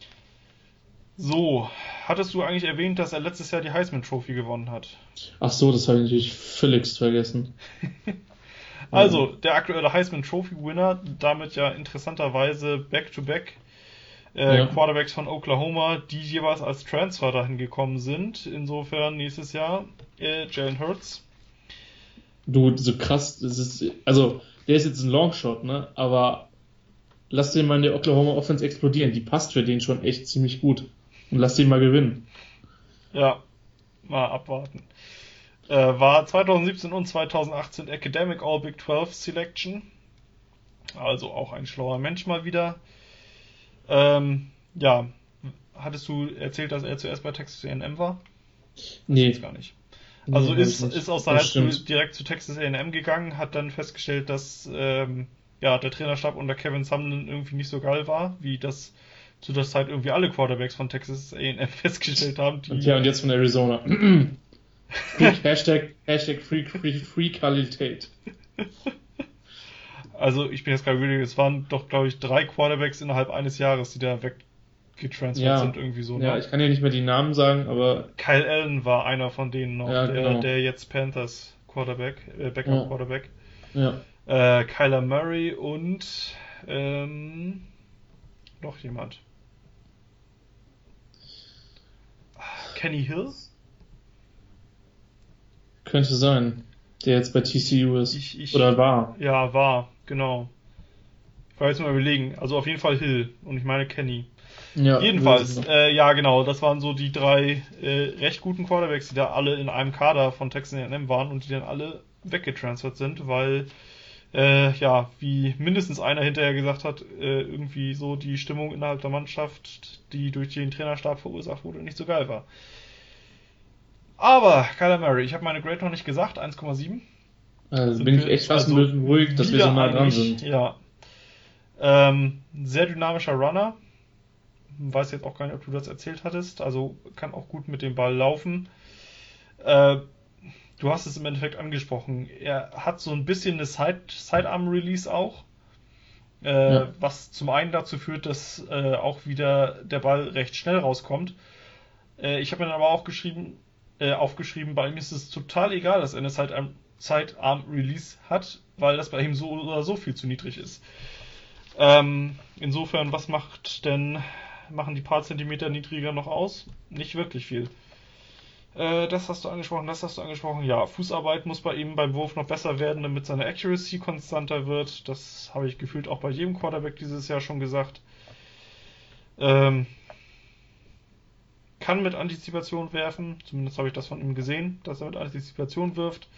So, hattest du eigentlich erwähnt, dass er letztes Jahr die Heisman Trophy gewonnen hat? Ach so, das habe ich natürlich völligst vergessen. Also, der aktuelle Heisman Trophy Winner, damit ja interessanterweise Back-to-Back Quarterbacks von Oklahoma, die jeweils als Transfer dahin gekommen sind. Insofern nächstes Jahr Jalen Hurts. Du, so krass, das ist, also, der ist jetzt ein Longshot, ne, aber lass den mal in der Oklahoma Offense explodieren, die passt für den schon echt ziemlich gut. Und lass den mal gewinnen. Ja, mal abwarten. War 2017 und 2018 Academic All Big 12 Selection. Also auch ein schlauer Mensch mal wieder. Ja, hattest du erzählt, dass er zuerst bei Texas A&M war? Nee. Gar nicht. Also Nee, ist aus der Highschool direkt zu Texas A&M gegangen, hat dann festgestellt, dass der Trainerstab unter Kevin Sumlin irgendwie nicht so geil war, wie das zu der Zeit irgendwie alle Quarterbacks von Texas A&M festgestellt haben. Und jetzt von Arizona. Hashtag Free Khalil Tate. Also ich bin jetzt gerade überlegt, es waren doch, glaube ich, 3 Quarterbacks innerhalb eines Jahres, die da weggetransfert sind, irgendwie so. Ja, ne? ich kann ja nicht mehr die Namen sagen, aber... Kyle Allen war einer von denen noch, ja, genau. der jetzt Panthers Backup Quarterback. Ja. Kyler Murray und noch jemand. Kenny Hill? Könnte sein. Der jetzt bei TCU ist. Oder war. Ja, war, genau. Ich war jetzt mal überlegen. Also auf jeden Fall Hill und ich meine Kenny. Ja, jedenfalls, ja genau, das waren so die 3 recht guten Quarterbacks, die da alle in einem Kader von Texas A&M waren und die dann alle weggetransfert sind, weil wie mindestens einer hinterher gesagt hat, irgendwie so die Stimmung innerhalb der Mannschaft, die durch den Trainerstab verursacht wurde, nicht so geil war. Aber, Kyler Murray, ich habe meine Grade noch nicht gesagt, 1,7. Also bin ich echt fast ein bisschen ruhig, dass wir so nah dran sind. Ja. Sehr dynamischer Runner. Weiß jetzt auch gar nicht, ob du das erzählt hattest. Also kann auch gut mit dem Ball laufen. Du hast es im Endeffekt angesprochen. Er hat so ein bisschen eine Sidearm-Release auch. Was zum einen dazu führt, dass auch wieder der Ball recht schnell rauskommt. Ich habe mir dann aber auch aufgeschrieben, bei ihm ist es total egal, dass er eine Sidearm-Release hat, weil das bei ihm so oder so viel zu niedrig ist. Insofern, was machen die paar Zentimeter niedriger noch aus? Nicht wirklich viel. Das hast du angesprochen. Ja, Fußarbeit muss bei ihm beim Wurf noch besser werden, damit seine Accuracy konstanter wird. Das habe ich gefühlt auch bei jedem Quarterback dieses Jahr schon gesagt. Kann mit Antizipation werfen. Zumindest habe ich das von ihm gesehen, dass er mit Antizipation wirft.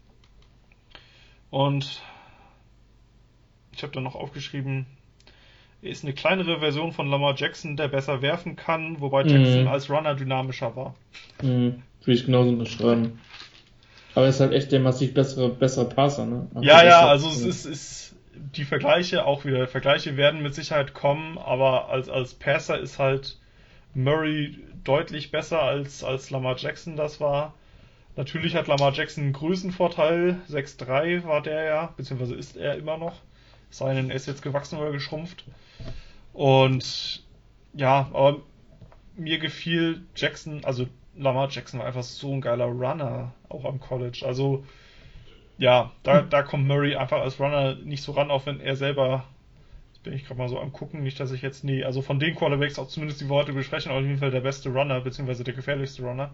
Und ich habe dann noch aufgeschrieben, er ist eine kleinere Version von Lamar Jackson, der besser werfen kann, wobei Jackson als Runner dynamischer war. Würde ich genauso unterschreiben. Aber er ist halt echt der massiv bessere Passer, ne? Also es ist die Vergleiche werden mit Sicherheit kommen, aber als Passer ist halt Murray deutlich besser als Lamar Jackson das war. Natürlich hat Lamar Jackson einen Größenvorteil, 6'3 war der ja, beziehungsweise ist er immer noch. Er ist jetzt gewachsen oder geschrumpft. Und ja, aber mir gefiel Lamar Jackson war einfach so ein geiler Runner, auch am College. Also ja, da kommt Murray einfach als Runner nicht so ran, auch wenn er selber, jetzt bin ich gerade mal so am gucken, nicht, dass ich jetzt also von den Quarterbacks auch zumindest die Worte besprechen, auf jeden Fall der beste Runner, beziehungsweise der gefährlichste Runner.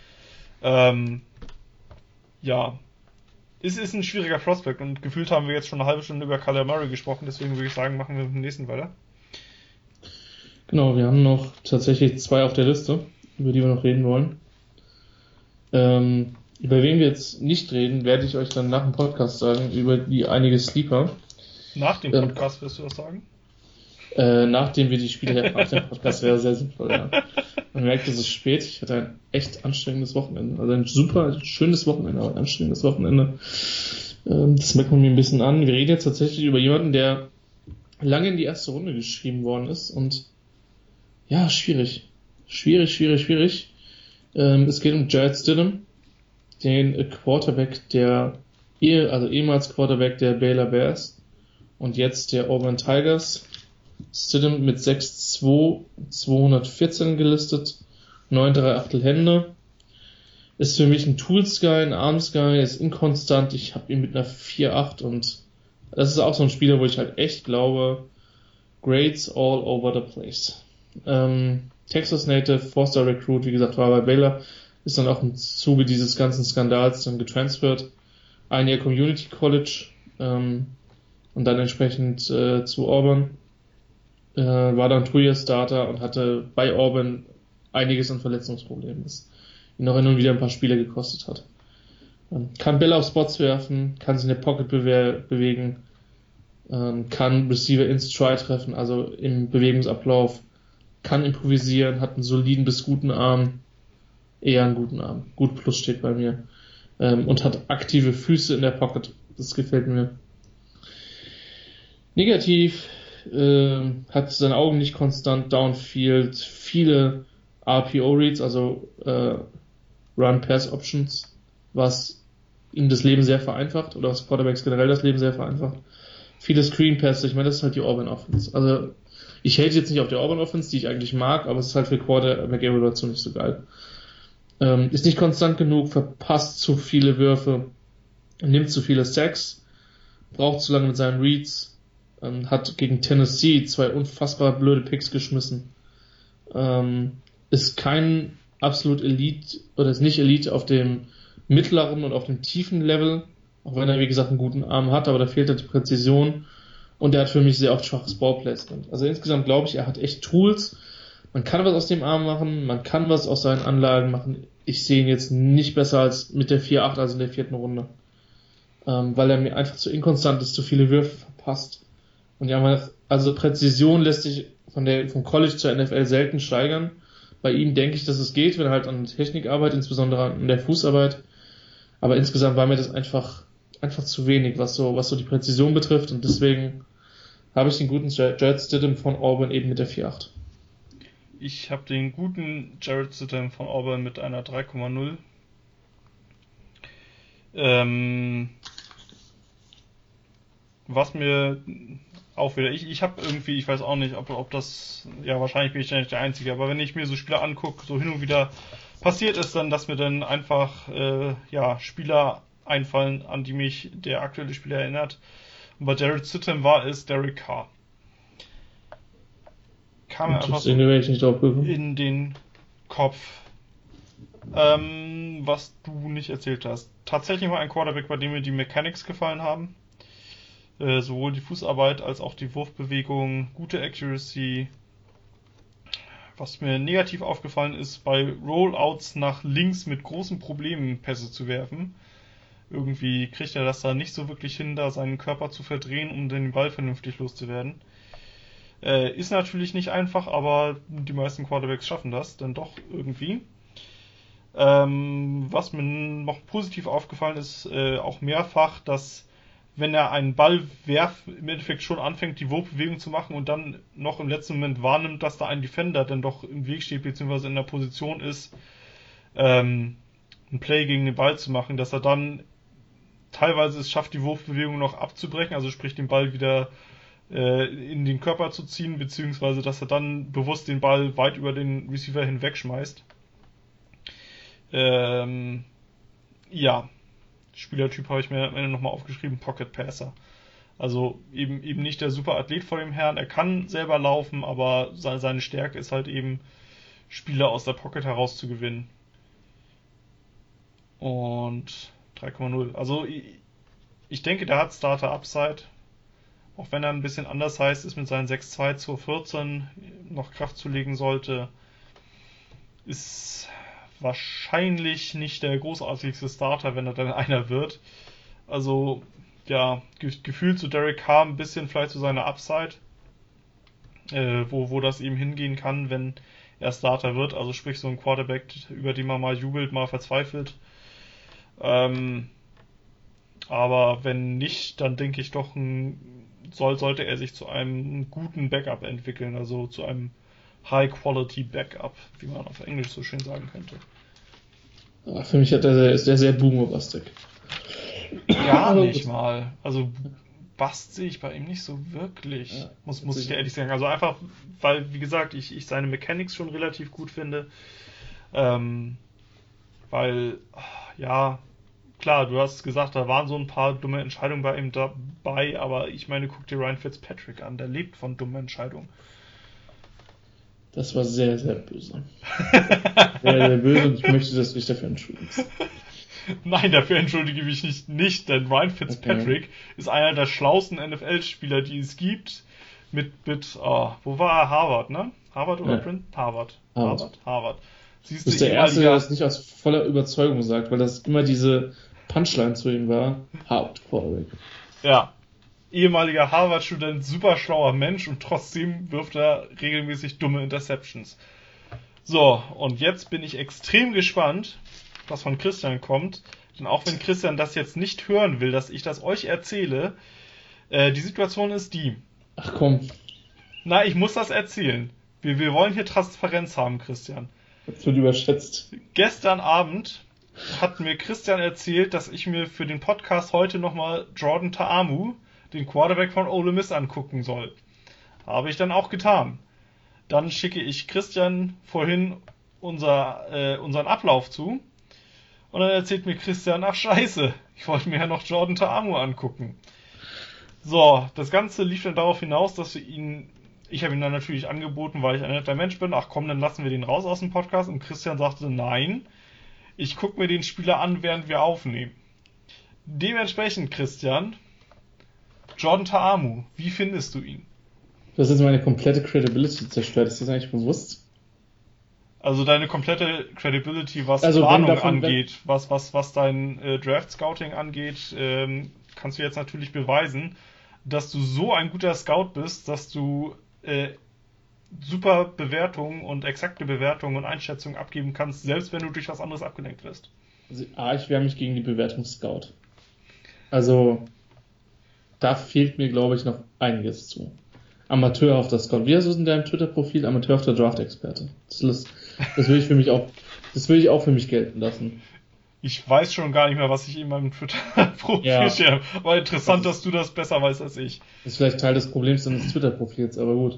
Es ist ein schwieriger Prospect und gefühlt haben wir jetzt schon eine halbe Stunde über Kyler Murray gesprochen, deswegen würde ich sagen, machen wir mit dem nächsten weiter. Genau, wir haben noch tatsächlich 2 auf der Liste, über die wir noch reden wollen. Über wen wir jetzt nicht reden, werde ich euch dann nach dem Podcast sagen, über die einige Sleeper. Nach dem Podcast wirst du das sagen? Nachdem wir die Spiele nach dem Podcast wäre sehr sinnvoll, ja. Man merkt, es ist spät. Ich hatte ein echt anstrengendes Wochenende. Also ein super schönes Wochenende, aber ein anstrengendes Wochenende. Das merkt man mir ein bisschen an. Wir reden jetzt tatsächlich über jemanden, der lange in die erste Runde geschrieben worden ist und ja, schwierig. Es geht um Jarrett Stidham, den Quarterback ehemals Quarterback der Baylor Bears und jetzt der Auburn Tigers. Stidham mit 6'2", 214 gelistet, 9,3 Hände. Ist für mich ein Tools-Guy, ein Arms-Guy, ist inkonstant. Ich habe ihn mit einer 4,8 und das ist auch so ein Spieler, wo ich halt echt glaube, Grades all over the place. Texas Native, Four-Star Recruit, wie gesagt, war bei Baylor, ist dann auch im Zuge dieses ganzen Skandals dann getransfert. Ein Jahr Community College und dann entsprechend zu Auburn. War dann 2-Year-Starter und hatte bei Auburn einiges an Verletzungsproblemen, das ihn auch hin und wieder ein paar Spiele gekostet hat. Kann Bälle auf Spots werfen, kann sich in der Pocket bewegen, kann Receiver in Stride treffen, also im Bewegungsablauf, kann improvisieren, hat einen soliden bis guten Arm, eher einen guten Arm, gut plus steht bei mir, und hat aktive Füße in der Pocket, das gefällt mir. Negativ, hat seine Augen nicht konstant, Downfield, viele RPO-Reads, also Run-Pass-Options, was ihm das Leben sehr vereinfacht, oder was Quarterbacks generell das Leben sehr vereinfacht. Viele Screen-Passes, ich meine, das ist halt die Auburn-Offense. Also, ich hate jetzt nicht auf die Auburn-Offense, die ich eigentlich mag, aber es ist halt für Quarterback-Evaluation nicht so geil. Ist nicht konstant genug, verpasst zu viele Würfe, nimmt zu viele Sacks, braucht zu lange mit seinen Reads, hat gegen Tennessee 2 unfassbar blöde Picks geschmissen. Ist kein absolut Elite, oder ist nicht Elite auf dem mittleren und auf dem tiefen Level, auch wenn er, wie gesagt, einen guten Arm hat, aber da fehlt halt die Präzision und er hat für mich sehr oft schwaches Ballplacement. Also insgesamt glaube ich, er hat echt Tools, man kann was aus dem Arm machen, man kann was aus seinen Anlagen machen. Ich sehe ihn jetzt nicht besser als mit der 4-8, also in der 4. Runde. Weil er mir einfach zu inkonstant ist, zu viele Würfe verpasst. Und ja, also Präzision lässt sich vom College zur NFL selten steigern. Bei ihm denke ich, dass es geht, wenn er halt an Technik arbeitet, insbesondere an der Fußarbeit. Aber insgesamt war mir das einfach zu wenig, was so die Präzision betrifft. Und deswegen habe ich den guten Jarrett Stidham von Auburn eben mit der 4,8. Ich habe den guten Jarrett Stidham von Auburn mit einer 3,0. Was mir auch wieder, ich habe irgendwie, ich weiß auch nicht, ob das, ja, wahrscheinlich bin ich ja nicht der Einzige, aber wenn ich mir so Spieler angucke, so hin und wieder passiert es dann, dass mir dann einfach, Spieler einfallen, an die mich der aktuelle Spieler erinnert. Und bei Jarrett Stidham war es Derek Carr. Kam mir einfach so in den Kopf. Was du nicht erzählt hast. Tatsächlich mal ein Quarterback, bei dem mir die Mechanics gefallen haben. Sowohl die Fußarbeit als auch die Wurfbewegung, gute Accuracy. Was mir negativ aufgefallen ist, bei Rollouts nach links mit großen Problemen Pässe zu werfen. Irgendwie kriegt er das da nicht so wirklich hin, da seinen Körper zu verdrehen, um den Ball vernünftig loszuwerden. Ist natürlich nicht einfach, aber die meisten Quarterbacks schaffen das dann doch irgendwie. Was mir noch positiv aufgefallen ist, auch mehrfach, dass wenn er einen Ball werft, im Endeffekt schon anfängt, die Wurfbewegung zu machen und dann noch im letzten Moment wahrnimmt, dass da ein Defender dann doch im Weg steht, beziehungsweise in der Position ist, ein Play gegen den Ball zu machen, dass er dann teilweise es schafft, die Wurfbewegung noch abzubrechen, also sprich den Ball wieder in den Körper zu ziehen, beziehungsweise dass er dann bewusst den Ball weit über den Receiver hinweg schmeißt. Spielertyp habe ich mir am Ende nochmal aufgeschrieben, Pocket Passer. Also eben nicht der super Athlet vor dem Herrn, er kann selber laufen, aber seine Stärke ist halt eben, Spieler aus der Pocket herauszugewinnen. Und 3,0. Also ich denke, der hat Starter Upside. Auch wenn er ein bisschen anders heißt, ist mit seinen 6'2", 214 noch Kraft zulegen sollte, ist wahrscheinlich nicht der großartigste Starter, wenn er dann einer wird. Also, ja, gefühlt zu Derek Carr ein bisschen vielleicht zu seiner Upside, wo das eben hingehen kann, wenn er Starter wird. Also sprich so ein Quarterback, über den man mal jubelt, mal verzweifelt. Aber wenn nicht, dann denke ich doch, sollte er sich zu einem guten Backup entwickeln, also zu einem High-Quality Backup, wie man auf Englisch so schön sagen könnte. Für mich ist der sehr boomerbastig. Ja, nicht mal. Also Bast sehe ich bei ihm nicht so wirklich. Ja, muss ich dir ehrlich sagen. Also einfach, weil, wie gesagt, ich seine Mechanics schon relativ gut finde. Weil, ja, klar, du hast gesagt, da waren so ein paar dumme Entscheidungen bei ihm dabei, aber ich meine, guck dir Ryan Fitzpatrick an, der lebt von dummen Entscheidungen. Das war sehr, sehr böse. Sehr, sehr böse und ich möchte, dass du dich dafür entschuldigst. Nein, dafür entschuldige ich mich nicht, denn Ryan Fitzpatrick ist einer der schlauesten NFL-Spieler, die es gibt. Wo war er? Harvard, ne? Harvard oder Princeton? Harvard. Du bist der Erste, der das nicht aus voller Überzeugung sagt, weil das immer diese Punchline zu ihm war. Harvard Quarterback. Ja. Ehemaliger Harvard-Student, super schlauer Mensch und trotzdem wirft er regelmäßig dumme Interceptions. So, und jetzt bin ich extrem gespannt, was von Christian kommt. Denn auch wenn Christian das jetzt nicht hören will, dass ich das euch erzähle, die Situation ist die. Ach komm. Na, ich muss das erzählen. Wir wollen hier Transparenz haben, Christian. Das wird überschätzt. Gestern Abend hat mir Christian erzählt, dass ich mir für den Podcast heute nochmal Jordan Ta'amu, den Quarterback von Ole Miss, angucken soll. Habe ich dann auch getan. Dann schicke ich Christian vorhin unseren Ablauf zu. Und dann erzählt mir Christian, ach scheiße, ich wollte mir ja noch Jordan Ta'amu angucken. So, das Ganze lief dann darauf hinaus, dass ich habe ihm dann natürlich angeboten, weil ich ein netter Mensch bin, ach komm, dann lassen wir den raus aus dem Podcast. Und Christian sagte, nein, ich gucke mir den Spieler an, während wir aufnehmen. Dementsprechend, Christian, Jordan Ta'amu, wie findest du ihn? Du hast jetzt meine komplette Credibility zerstört, ist das eigentlich bewusst? Also deine komplette Credibility, was also Planung angeht, was dein Draft-Scouting angeht, kannst du jetzt natürlich beweisen, dass du so ein guter Scout bist, dass du super Bewertungen und exakte Bewertungen und Einschätzungen abgeben kannst, selbst wenn du durch was anderes abgelenkt wirst. Also, ich wehre mich gegen die Bewertung Scout. Also, da fehlt mir, glaube ich, noch einiges zu. Amateurhafter Scout. Wie heißt es in deinem Twitter-Profil? Amateurhafter Draft-Experte. Das will ich für mich auch, das will ich auch für mich gelten lassen. Ich weiß schon gar nicht mehr, was ich in meinem Twitter-Profil stehe. Aber interessant, dass du das besser weißt als ich. Das ist vielleicht Teil des Problems deines Twitter-Profils, aber gut.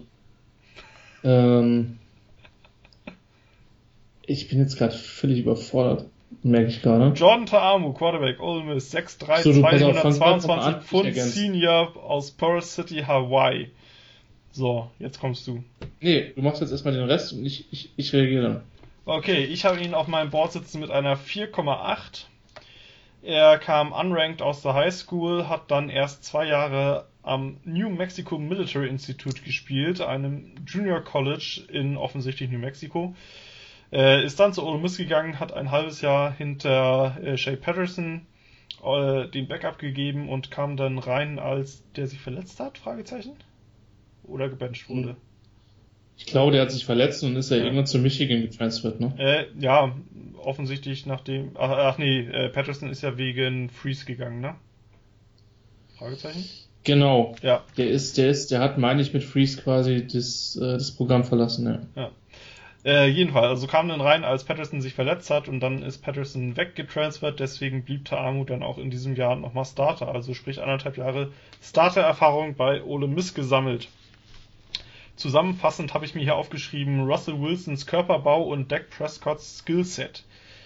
Ich bin jetzt gerade völlig überfordert. Merke ich gerade. Jordan Ta'amu, Quarterback, Ole Miss, 6'3", 222 Pfund, Senior aus Pearl City, Hawaii. So, jetzt kommst du. Nee, du machst jetzt erstmal den Rest und ich reagiere dann. Okay, ich habe ihn auf meinem Board sitzen mit einer 4,8. Er kam unranked aus der High School, hat dann erst 2 Jahre am New Mexico Military Institute gespielt, einem Junior College in offensichtlich New Mexico. Ist dann zu Ole Miss gegangen, hat ein halbes Jahr hinter Shea Patterson den Backup gegeben und kam dann rein, als der sich verletzt hat, Fragezeichen? Oder gebencht wurde. Ich glaube, der hat sich verletzt und ist ja irgendwann zu Michigan getransfert, ne? Ja, offensichtlich nachdem... Patterson ist ja wegen Freeze gegangen, ne? Fragezeichen? Genau. Ja. Der hat, meine ich, mit Freeze quasi das Programm verlassen, ja. Jedenfalls, also kam dann rein, als Patterson sich verletzt hat und dann ist Patterson weggetransfert, deswegen blieb Ta'amu dann auch in diesem Jahr nochmal Starter, also sprich 1,5 Jahre Starter-Erfahrung bei Ole Miss gesammelt. Zusammenfassend habe ich mir hier aufgeschrieben, Russell Wilsons Körperbau und Dak Prescotts Skillset.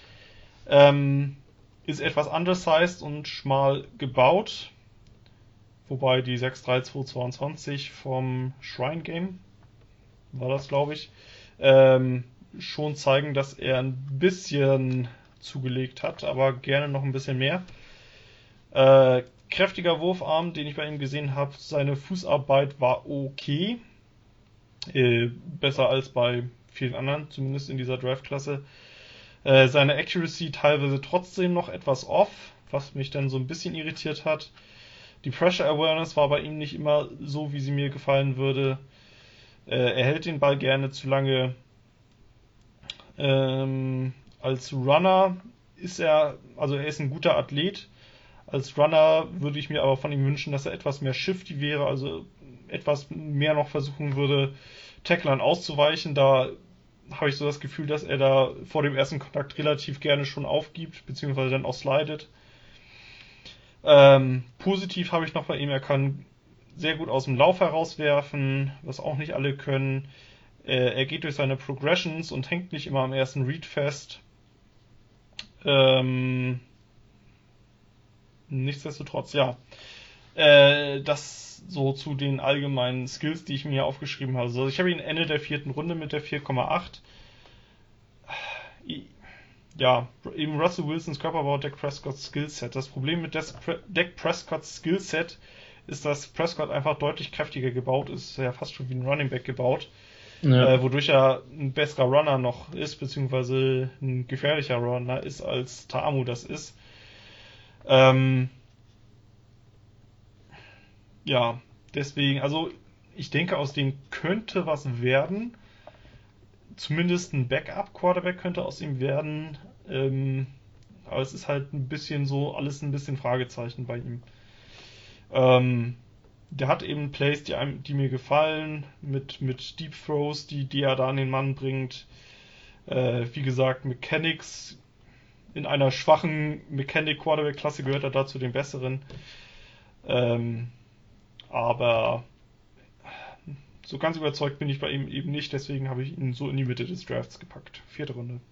Ist etwas undersized und schmal gebaut, wobei die 6'3", 222 vom Shrine Game, war das glaube ich, schon zeigen, dass er ein bisschen zugelegt hat, aber gerne noch ein bisschen mehr. Kräftiger Wurfarm, den ich bei ihm gesehen habe, seine Fußarbeit war okay. Besser als bei vielen anderen, zumindest in dieser Draft-Klasse. Seine Accuracy teilweise trotzdem noch etwas off, was mich dann so ein bisschen irritiert hat. Die Pressure Awareness war bei ihm nicht immer so, wie sie mir gefallen würde. Er hält den Ball gerne zu lange. Als Runner ist er ist ein guter Athlet. Als Runner würde ich mir aber von ihm wünschen, dass er etwas mehr shifty wäre, also etwas mehr noch versuchen würde, Tacklern auszuweichen, da habe ich so das Gefühl, dass er da vor dem ersten Kontakt relativ gerne schon aufgibt, beziehungsweise dann auch slidet. Positiv habe ich noch bei ihm, er kann sehr gut aus dem Lauf herauswerfen, was auch nicht alle können. Er geht durch seine Progressions und hängt nicht immer am ersten Read fest. Nichtsdestotrotz, ja. Das so zu den allgemeinen Skills, die ich mir hier aufgeschrieben habe. Also ich habe ihn Ende der 4. Runde mit der 4,8. Ja, eben Russell Wilsons Körperbau, Dak Prescott's Skillset. Das Problem mit Dak Prescott's Skillset ist, dass Prescott einfach deutlich kräftiger gebaut ist. Ja, fast schon wie ein Running Back gebaut. Ja. Wodurch er ein besserer Runner noch ist, beziehungsweise ein gefährlicher Runner ist, als Ta'amu das ist. Ja, deswegen, also ich denke, aus denen könnte was werden. Zumindest ein Backup-Quarterback könnte aus ihm werden. Aber es ist halt ein bisschen so, alles ein bisschen Fragezeichen bei ihm. Der hat eben Plays, die mir gefallen, mit Deep Throws, die er da an den Mann bringt. Wie gesagt, Mechanics. In einer schwachen Mechanic-Quarterback-Klasse gehört er da zu den besseren. Aber so ganz überzeugt bin ich bei ihm eben nicht, deswegen habe ich ihn so in die Mitte des Drafts gepackt. 4. Runde.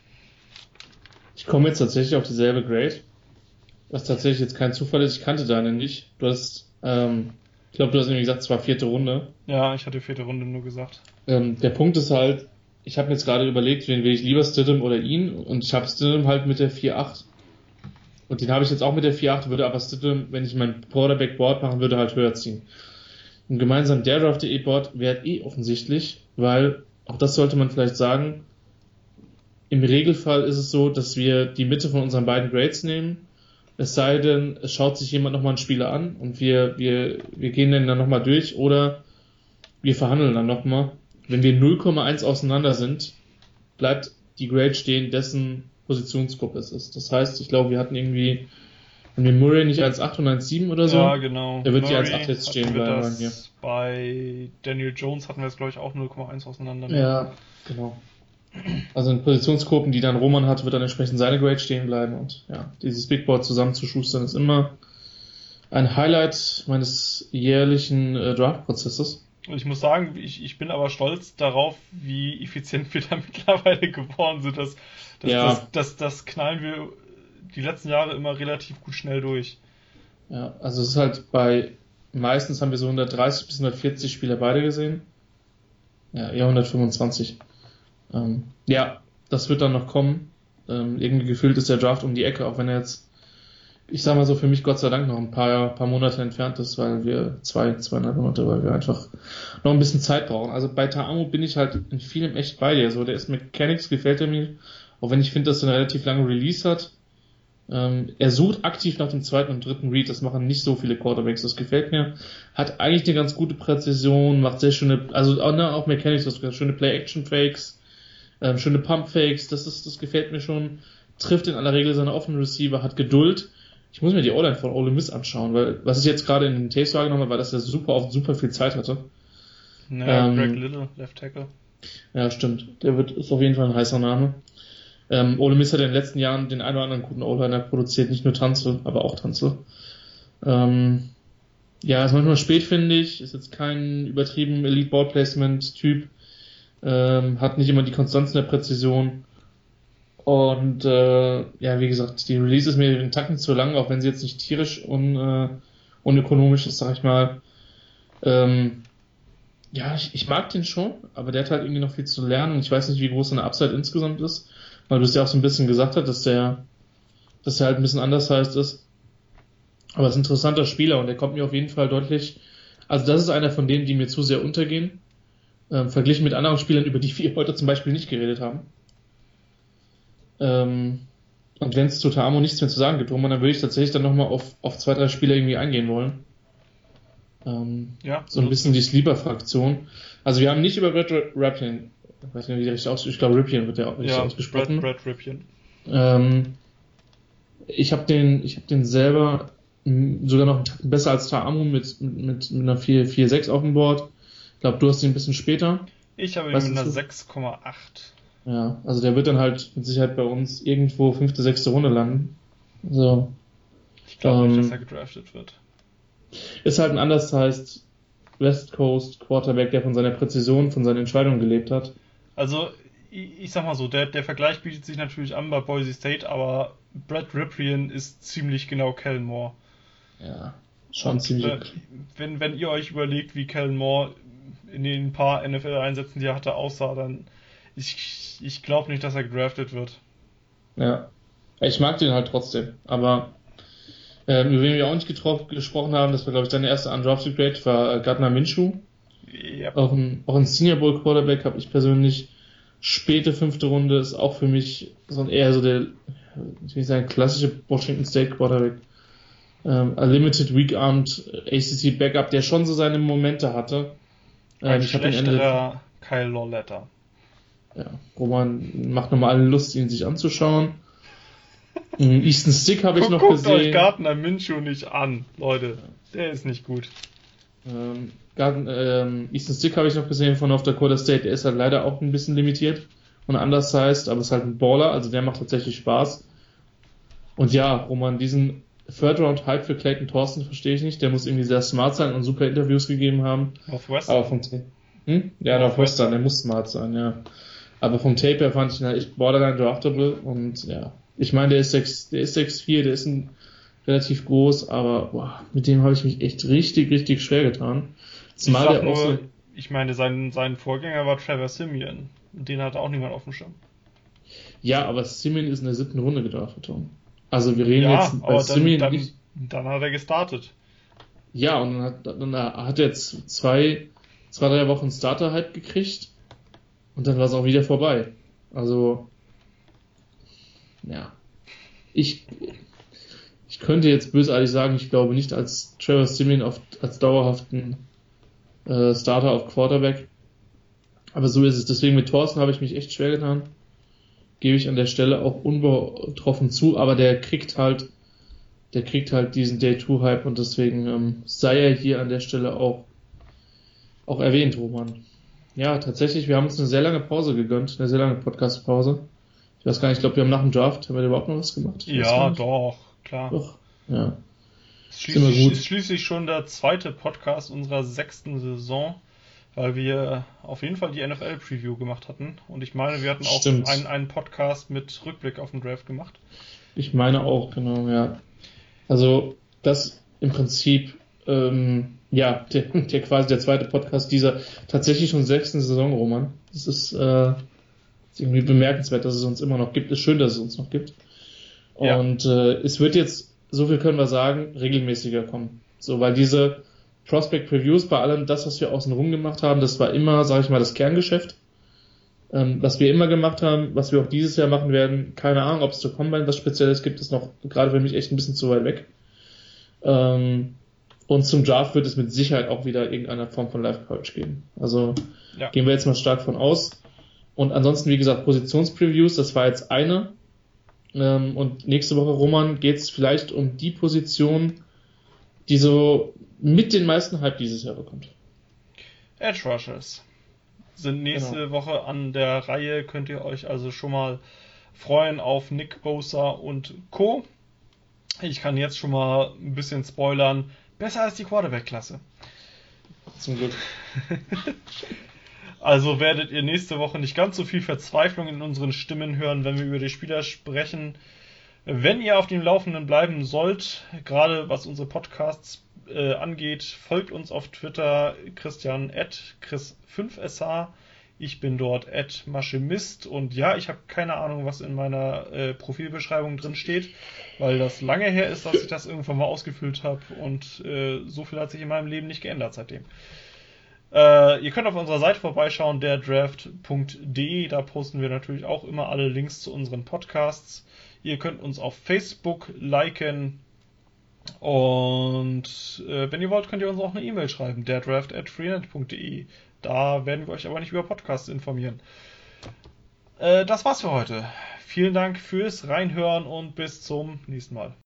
Ich komme jetzt tatsächlich auf dieselbe Grade, was tatsächlich jetzt kein Zufall ist. Ich kannte deine nicht. Du hast, ich glaube, du hast nämlich gesagt, es war 4. Runde. Ja, ich hatte 4. Runde nur gesagt. Der Punkt ist halt, ich habe mir jetzt gerade überlegt, wen will ich lieber, Stidham oder ihn, und ich habe Stidham halt mit der 4,8. Und den habe ich jetzt auch mit der 4,8, würde aber Stidham, wenn ich mein Quarterback-Board machen würde, halt höher ziehen. Im gemeinsamen Draft.de-Board wäre offensichtlich, weil, auch das sollte man vielleicht sagen, im Regelfall ist es so, dass wir die Mitte von unseren beiden Grades nehmen, es sei denn, es schaut sich jemand nochmal einen Spieler an und wir gehen den dann nochmal durch oder wir verhandeln dann nochmal. Wenn wir 0,1 auseinander sind, bleibt die Grade stehen, dessen Positionsgruppe es ist. Das heißt, ich glaube, wir hatten irgendwie, wenn wir Murray nicht 1,8 und 1,7 oder so, ja, genau. Der wird hier 1,8 jetzt stehen bleiben. Bei Daniel Jones hatten wir es, glaube ich, auch 0,1 auseinander. Ja, genau. Also in Positionsgruppen, die dann Roman hat, wird dann entsprechend seine Grade stehen bleiben. Und ja, dieses Big Board zusammenzuschustern ist immer ein Highlight meines jährlichen Draft-Prozesses. Und ich muss sagen, ich bin aber stolz darauf, wie effizient wir da mittlerweile geworden sind. Das knallen wir die letzten Jahre immer relativ gut schnell durch. Ja, also es ist halt meistens haben wir so 130 bis 140 Spieler beide gesehen. Ja, eher 125. Ja, das wird dann noch kommen. Irgendwie gefühlt ist der Draft um die Ecke, auch wenn er jetzt, ich sag mal so, für mich Gott sei Dank noch ein paar Monate entfernt ist, weil wir 2,5 Monate, weil wir einfach noch ein bisschen Zeit brauchen. Also bei Ta'amu bin ich halt in vielem echt bei dir. So, der ist Mechanics, gefällt er mir, auch wenn ich finde, dass er eine relativ lange Release hat. Er sucht aktiv nach dem 2. und 3. Read, das machen nicht so viele Quarterbacks, das gefällt mir. Hat eigentlich eine ganz gute Präzision, macht sehr schöne, also auch Mechanics, das schöne Play-Action-Fakes, schöne Pump-Fakes, das gefällt mir schon. Trifft in aller Regel seine offenen Receiver, hat Geduld. Ich muss mir die O-Line von Ole Miss anschauen, weil was ich jetzt gerade in den Tapes wahrgenommen habe, war, dass er super viel Zeit hatte. Naja, Greg Little, Left Tackle. Ja, stimmt. Ist auf jeden Fall ein heißer Name. Ole Miss hat in den letzten Jahren den einen oder anderen guten O-Liner produziert, nicht nur Tunsil, aber auch Tunsil. Ja, ist manchmal spät, finde ich. Ist jetzt kein übertrieben Elite-Ball-Placement-Typ. Hat nicht immer die Konstanz in der Präzision. Und ja, wie gesagt, die Release ist mir den Tacken zu lang, auch wenn sie jetzt nicht tierisch unökonomisch ist, sag ich mal. Ja, ich mag den schon, aber der hat halt irgendwie noch viel zu lernen und ich weiß nicht, wie groß seine Upside insgesamt ist, weil du es ja auch so ein bisschen gesagt hast, dass der halt ein bisschen anders heißt ist. Aber es ist ein interessanter Spieler und der kommt mir auf jeden Fall deutlich, also das ist einer von denen, die mir zu sehr untergehen, verglichen mit anderen Spielern, über die wir heute zum Beispiel nicht geredet haben. Und wenn es zu Ta'amu nichts mehr zu sagen gibt, Roman, dann würde ich tatsächlich dann nochmal auf 2-3 Spieler irgendwie eingehen wollen. Ja, so ein bisschen die Sleeper-Fraktion. Also wir haben nicht über Brad Ripien, ich weiß nicht, wie der richtig ausspricht, ich glaube Ripien wird der auch richtig ausgesprochen. Brad Ripien. Ich habe den selber sogar noch einen Tacken besser als Ta'amu mit einer 4,6 auf dem Board. Ich glaube, du hast ihn ein bisschen später. Ich habe ihn Weißt mit du einer zu? 6,8. Ja, also der wird dann halt mit Sicherheit bei uns irgendwo 5., 6. Runde landen. So, Ich glaube nicht, dass er gedraftet wird. ist halt ein undersized West Coast Quarterback, der von seiner Präzision, von seinen Entscheidungen gelebt hat. Also, ich sag mal so, der Vergleich bietet sich natürlich an bei Boise State, aber Brad Ripien ist ziemlich genau Kellen Moore. Ja, schon Und ziemlich. wenn ihr euch überlegt, wie Kellen Moore in den paar NFL-Einsätzen, die er hatte, aussah, dann ich glaube nicht, dass er gedraftet wird. Ja. Ich mag den halt trotzdem. Aber über wen wir auch nicht gesprochen haben, das war, glaube ich, deine erste Undrafted Grade, war Gardner Minshew. Yep. Auch ein Senior Bowl Quarterback habe ich persönlich. Späte 5. Runde ist auch für mich so eher so der, ich will sagen, klassische Washington State Quarterback. A Limited Weak Armed ACC Backup, der schon so seine Momente hatte. Ein Ich habe ihn Ende schlechterer Kyle Lawletter. ja, Roman macht nochmal alle Lust, ihn sich anzuschauen. Easton Stick habe ich noch Guckt euch gesehen. Gardner Minshew nicht an, Leute. Der ist nicht gut. Easton Stick habe ich noch gesehen von North Dakota State. Der ist halt leider auch ein bisschen limitiert und undersized, aber ist halt ein Baller, also der macht tatsächlich Spaß. Und ja, Roman, diesen Third-Round-Hype für Clayton Thorsten verstehe ich nicht. Der muss irgendwie sehr smart sein und super Interviews gegeben haben. Northwestern. Aber vom Tape. Ja, Northwestern, der muss smart sein, ja. Aber vom Tape her fand ich ihn halt echt borderline draftable und ja. Ich meine, der ist 6'4", der ist ein relativ groß, aber boah, mit dem habe ich mich echt richtig, richtig schwer getan. Zumal der auch so. Ich meine, sein Vorgänger war Trevor Siemian. Den hat auch niemand auf dem Schirm. Ja, aber Simeon ist in der 7. Runde gedraftet worden. Also wir reden Ja, jetzt bei aber Simeon nicht. dann hat er gestartet. Ja, und dann hat er jetzt zwei, 3 Wochen Starter-Hype gekriegt und dann war es auch wieder vorbei. Also, ja. Ich könnte jetzt bösartig sagen, ich glaube nicht als Trevor Siemian als dauerhaften Starter auf Quarterback. Aber so ist es. Deswegen mit Thorsten habe ich mich echt schwer getan. Gebe ich an der Stelle auch unbetroffen zu, aber der kriegt halt diesen Day-2-Hype und deswegen sei er hier an der Stelle auch erwähnt, Roman. Ja, tatsächlich, wir haben uns eine sehr lange Pause gegönnt, eine sehr lange Podcast-Pause. Ich weiß gar nicht, ich glaube, wir haben nach dem Draft, haben wir da überhaupt noch was gemacht? Ja, doch, klar. Doch, ja. Ist schließlich schon der zweite Podcast unserer 6. Saison, weil wir auf jeden Fall die NFL-Preview gemacht hatten. Und ich meine, wir hatten auch einen Podcast mit Rückblick auf den Draft gemacht. Ich meine auch, genau, ja. Also, das im Prinzip, ja, der quasi der zweite Podcast dieser tatsächlich schon 6. Saison, Roman. Das ist irgendwie bemerkenswert, dass es uns immer noch gibt. Ist schön, dass es uns noch gibt. Ja. Und es wird jetzt, so viel können wir sagen, regelmäßiger kommen. So, weil diese Prospect Previews, bei allem das, was wir außenrum gemacht haben, das war immer, sage ich mal, das Kerngeschäft. Was wir immer gemacht haben, was wir auch dieses Jahr machen werden, keine Ahnung, ob es zur Combine was Spezielles gibt, ist noch gerade für mich echt ein bisschen zu weit weg. Und zum Draft wird es mit Sicherheit auch wieder irgendeine Form von Live-Coverage geben. Also gehen wir jetzt mal stark von aus. Und ansonsten, wie gesagt, Positionspreviews, das war jetzt eine. Und nächste Woche, Roman, geht es vielleicht um die Position, die so mit den meisten Hype dieses Jahr bekommt. Edge Rushers sind nächste Woche an der Reihe. Könnt ihr euch also schon mal freuen auf Nick Bosa und Co. Ich kann jetzt schon mal ein bisschen spoilern. Besser als die Quarterback-Klasse. Zum Glück. Also werdet ihr nächste Woche nicht ganz so viel Verzweiflung in unseren Stimmen hören, wenn wir über die Spieler sprechen. Wenn ihr auf dem Laufenden bleiben sollt, gerade was unsere Podcasts angeht, folgt uns auf Twitter, Christian @chris5sa. Ich bin dort @maschemist und ja, ich habe keine Ahnung, was in meiner Profilbeschreibung drin steht, weil das lange her ist, dass ich das irgendwann mal ausgefüllt habe und so viel hat sich in meinem Leben nicht geändert seitdem. Ihr könnt auf unserer Seite vorbeischauen, derdraft.de, da posten wir natürlich auch immer alle Links zu unseren Podcasts. Ihr könnt uns auf Facebook liken und wenn ihr wollt, könnt ihr uns auch eine E-Mail schreiben, derdraft@freenet.de. Da werden wir euch aber nicht über Podcasts informieren. Das war's für heute. Vielen Dank fürs Reinhören und bis zum nächsten Mal.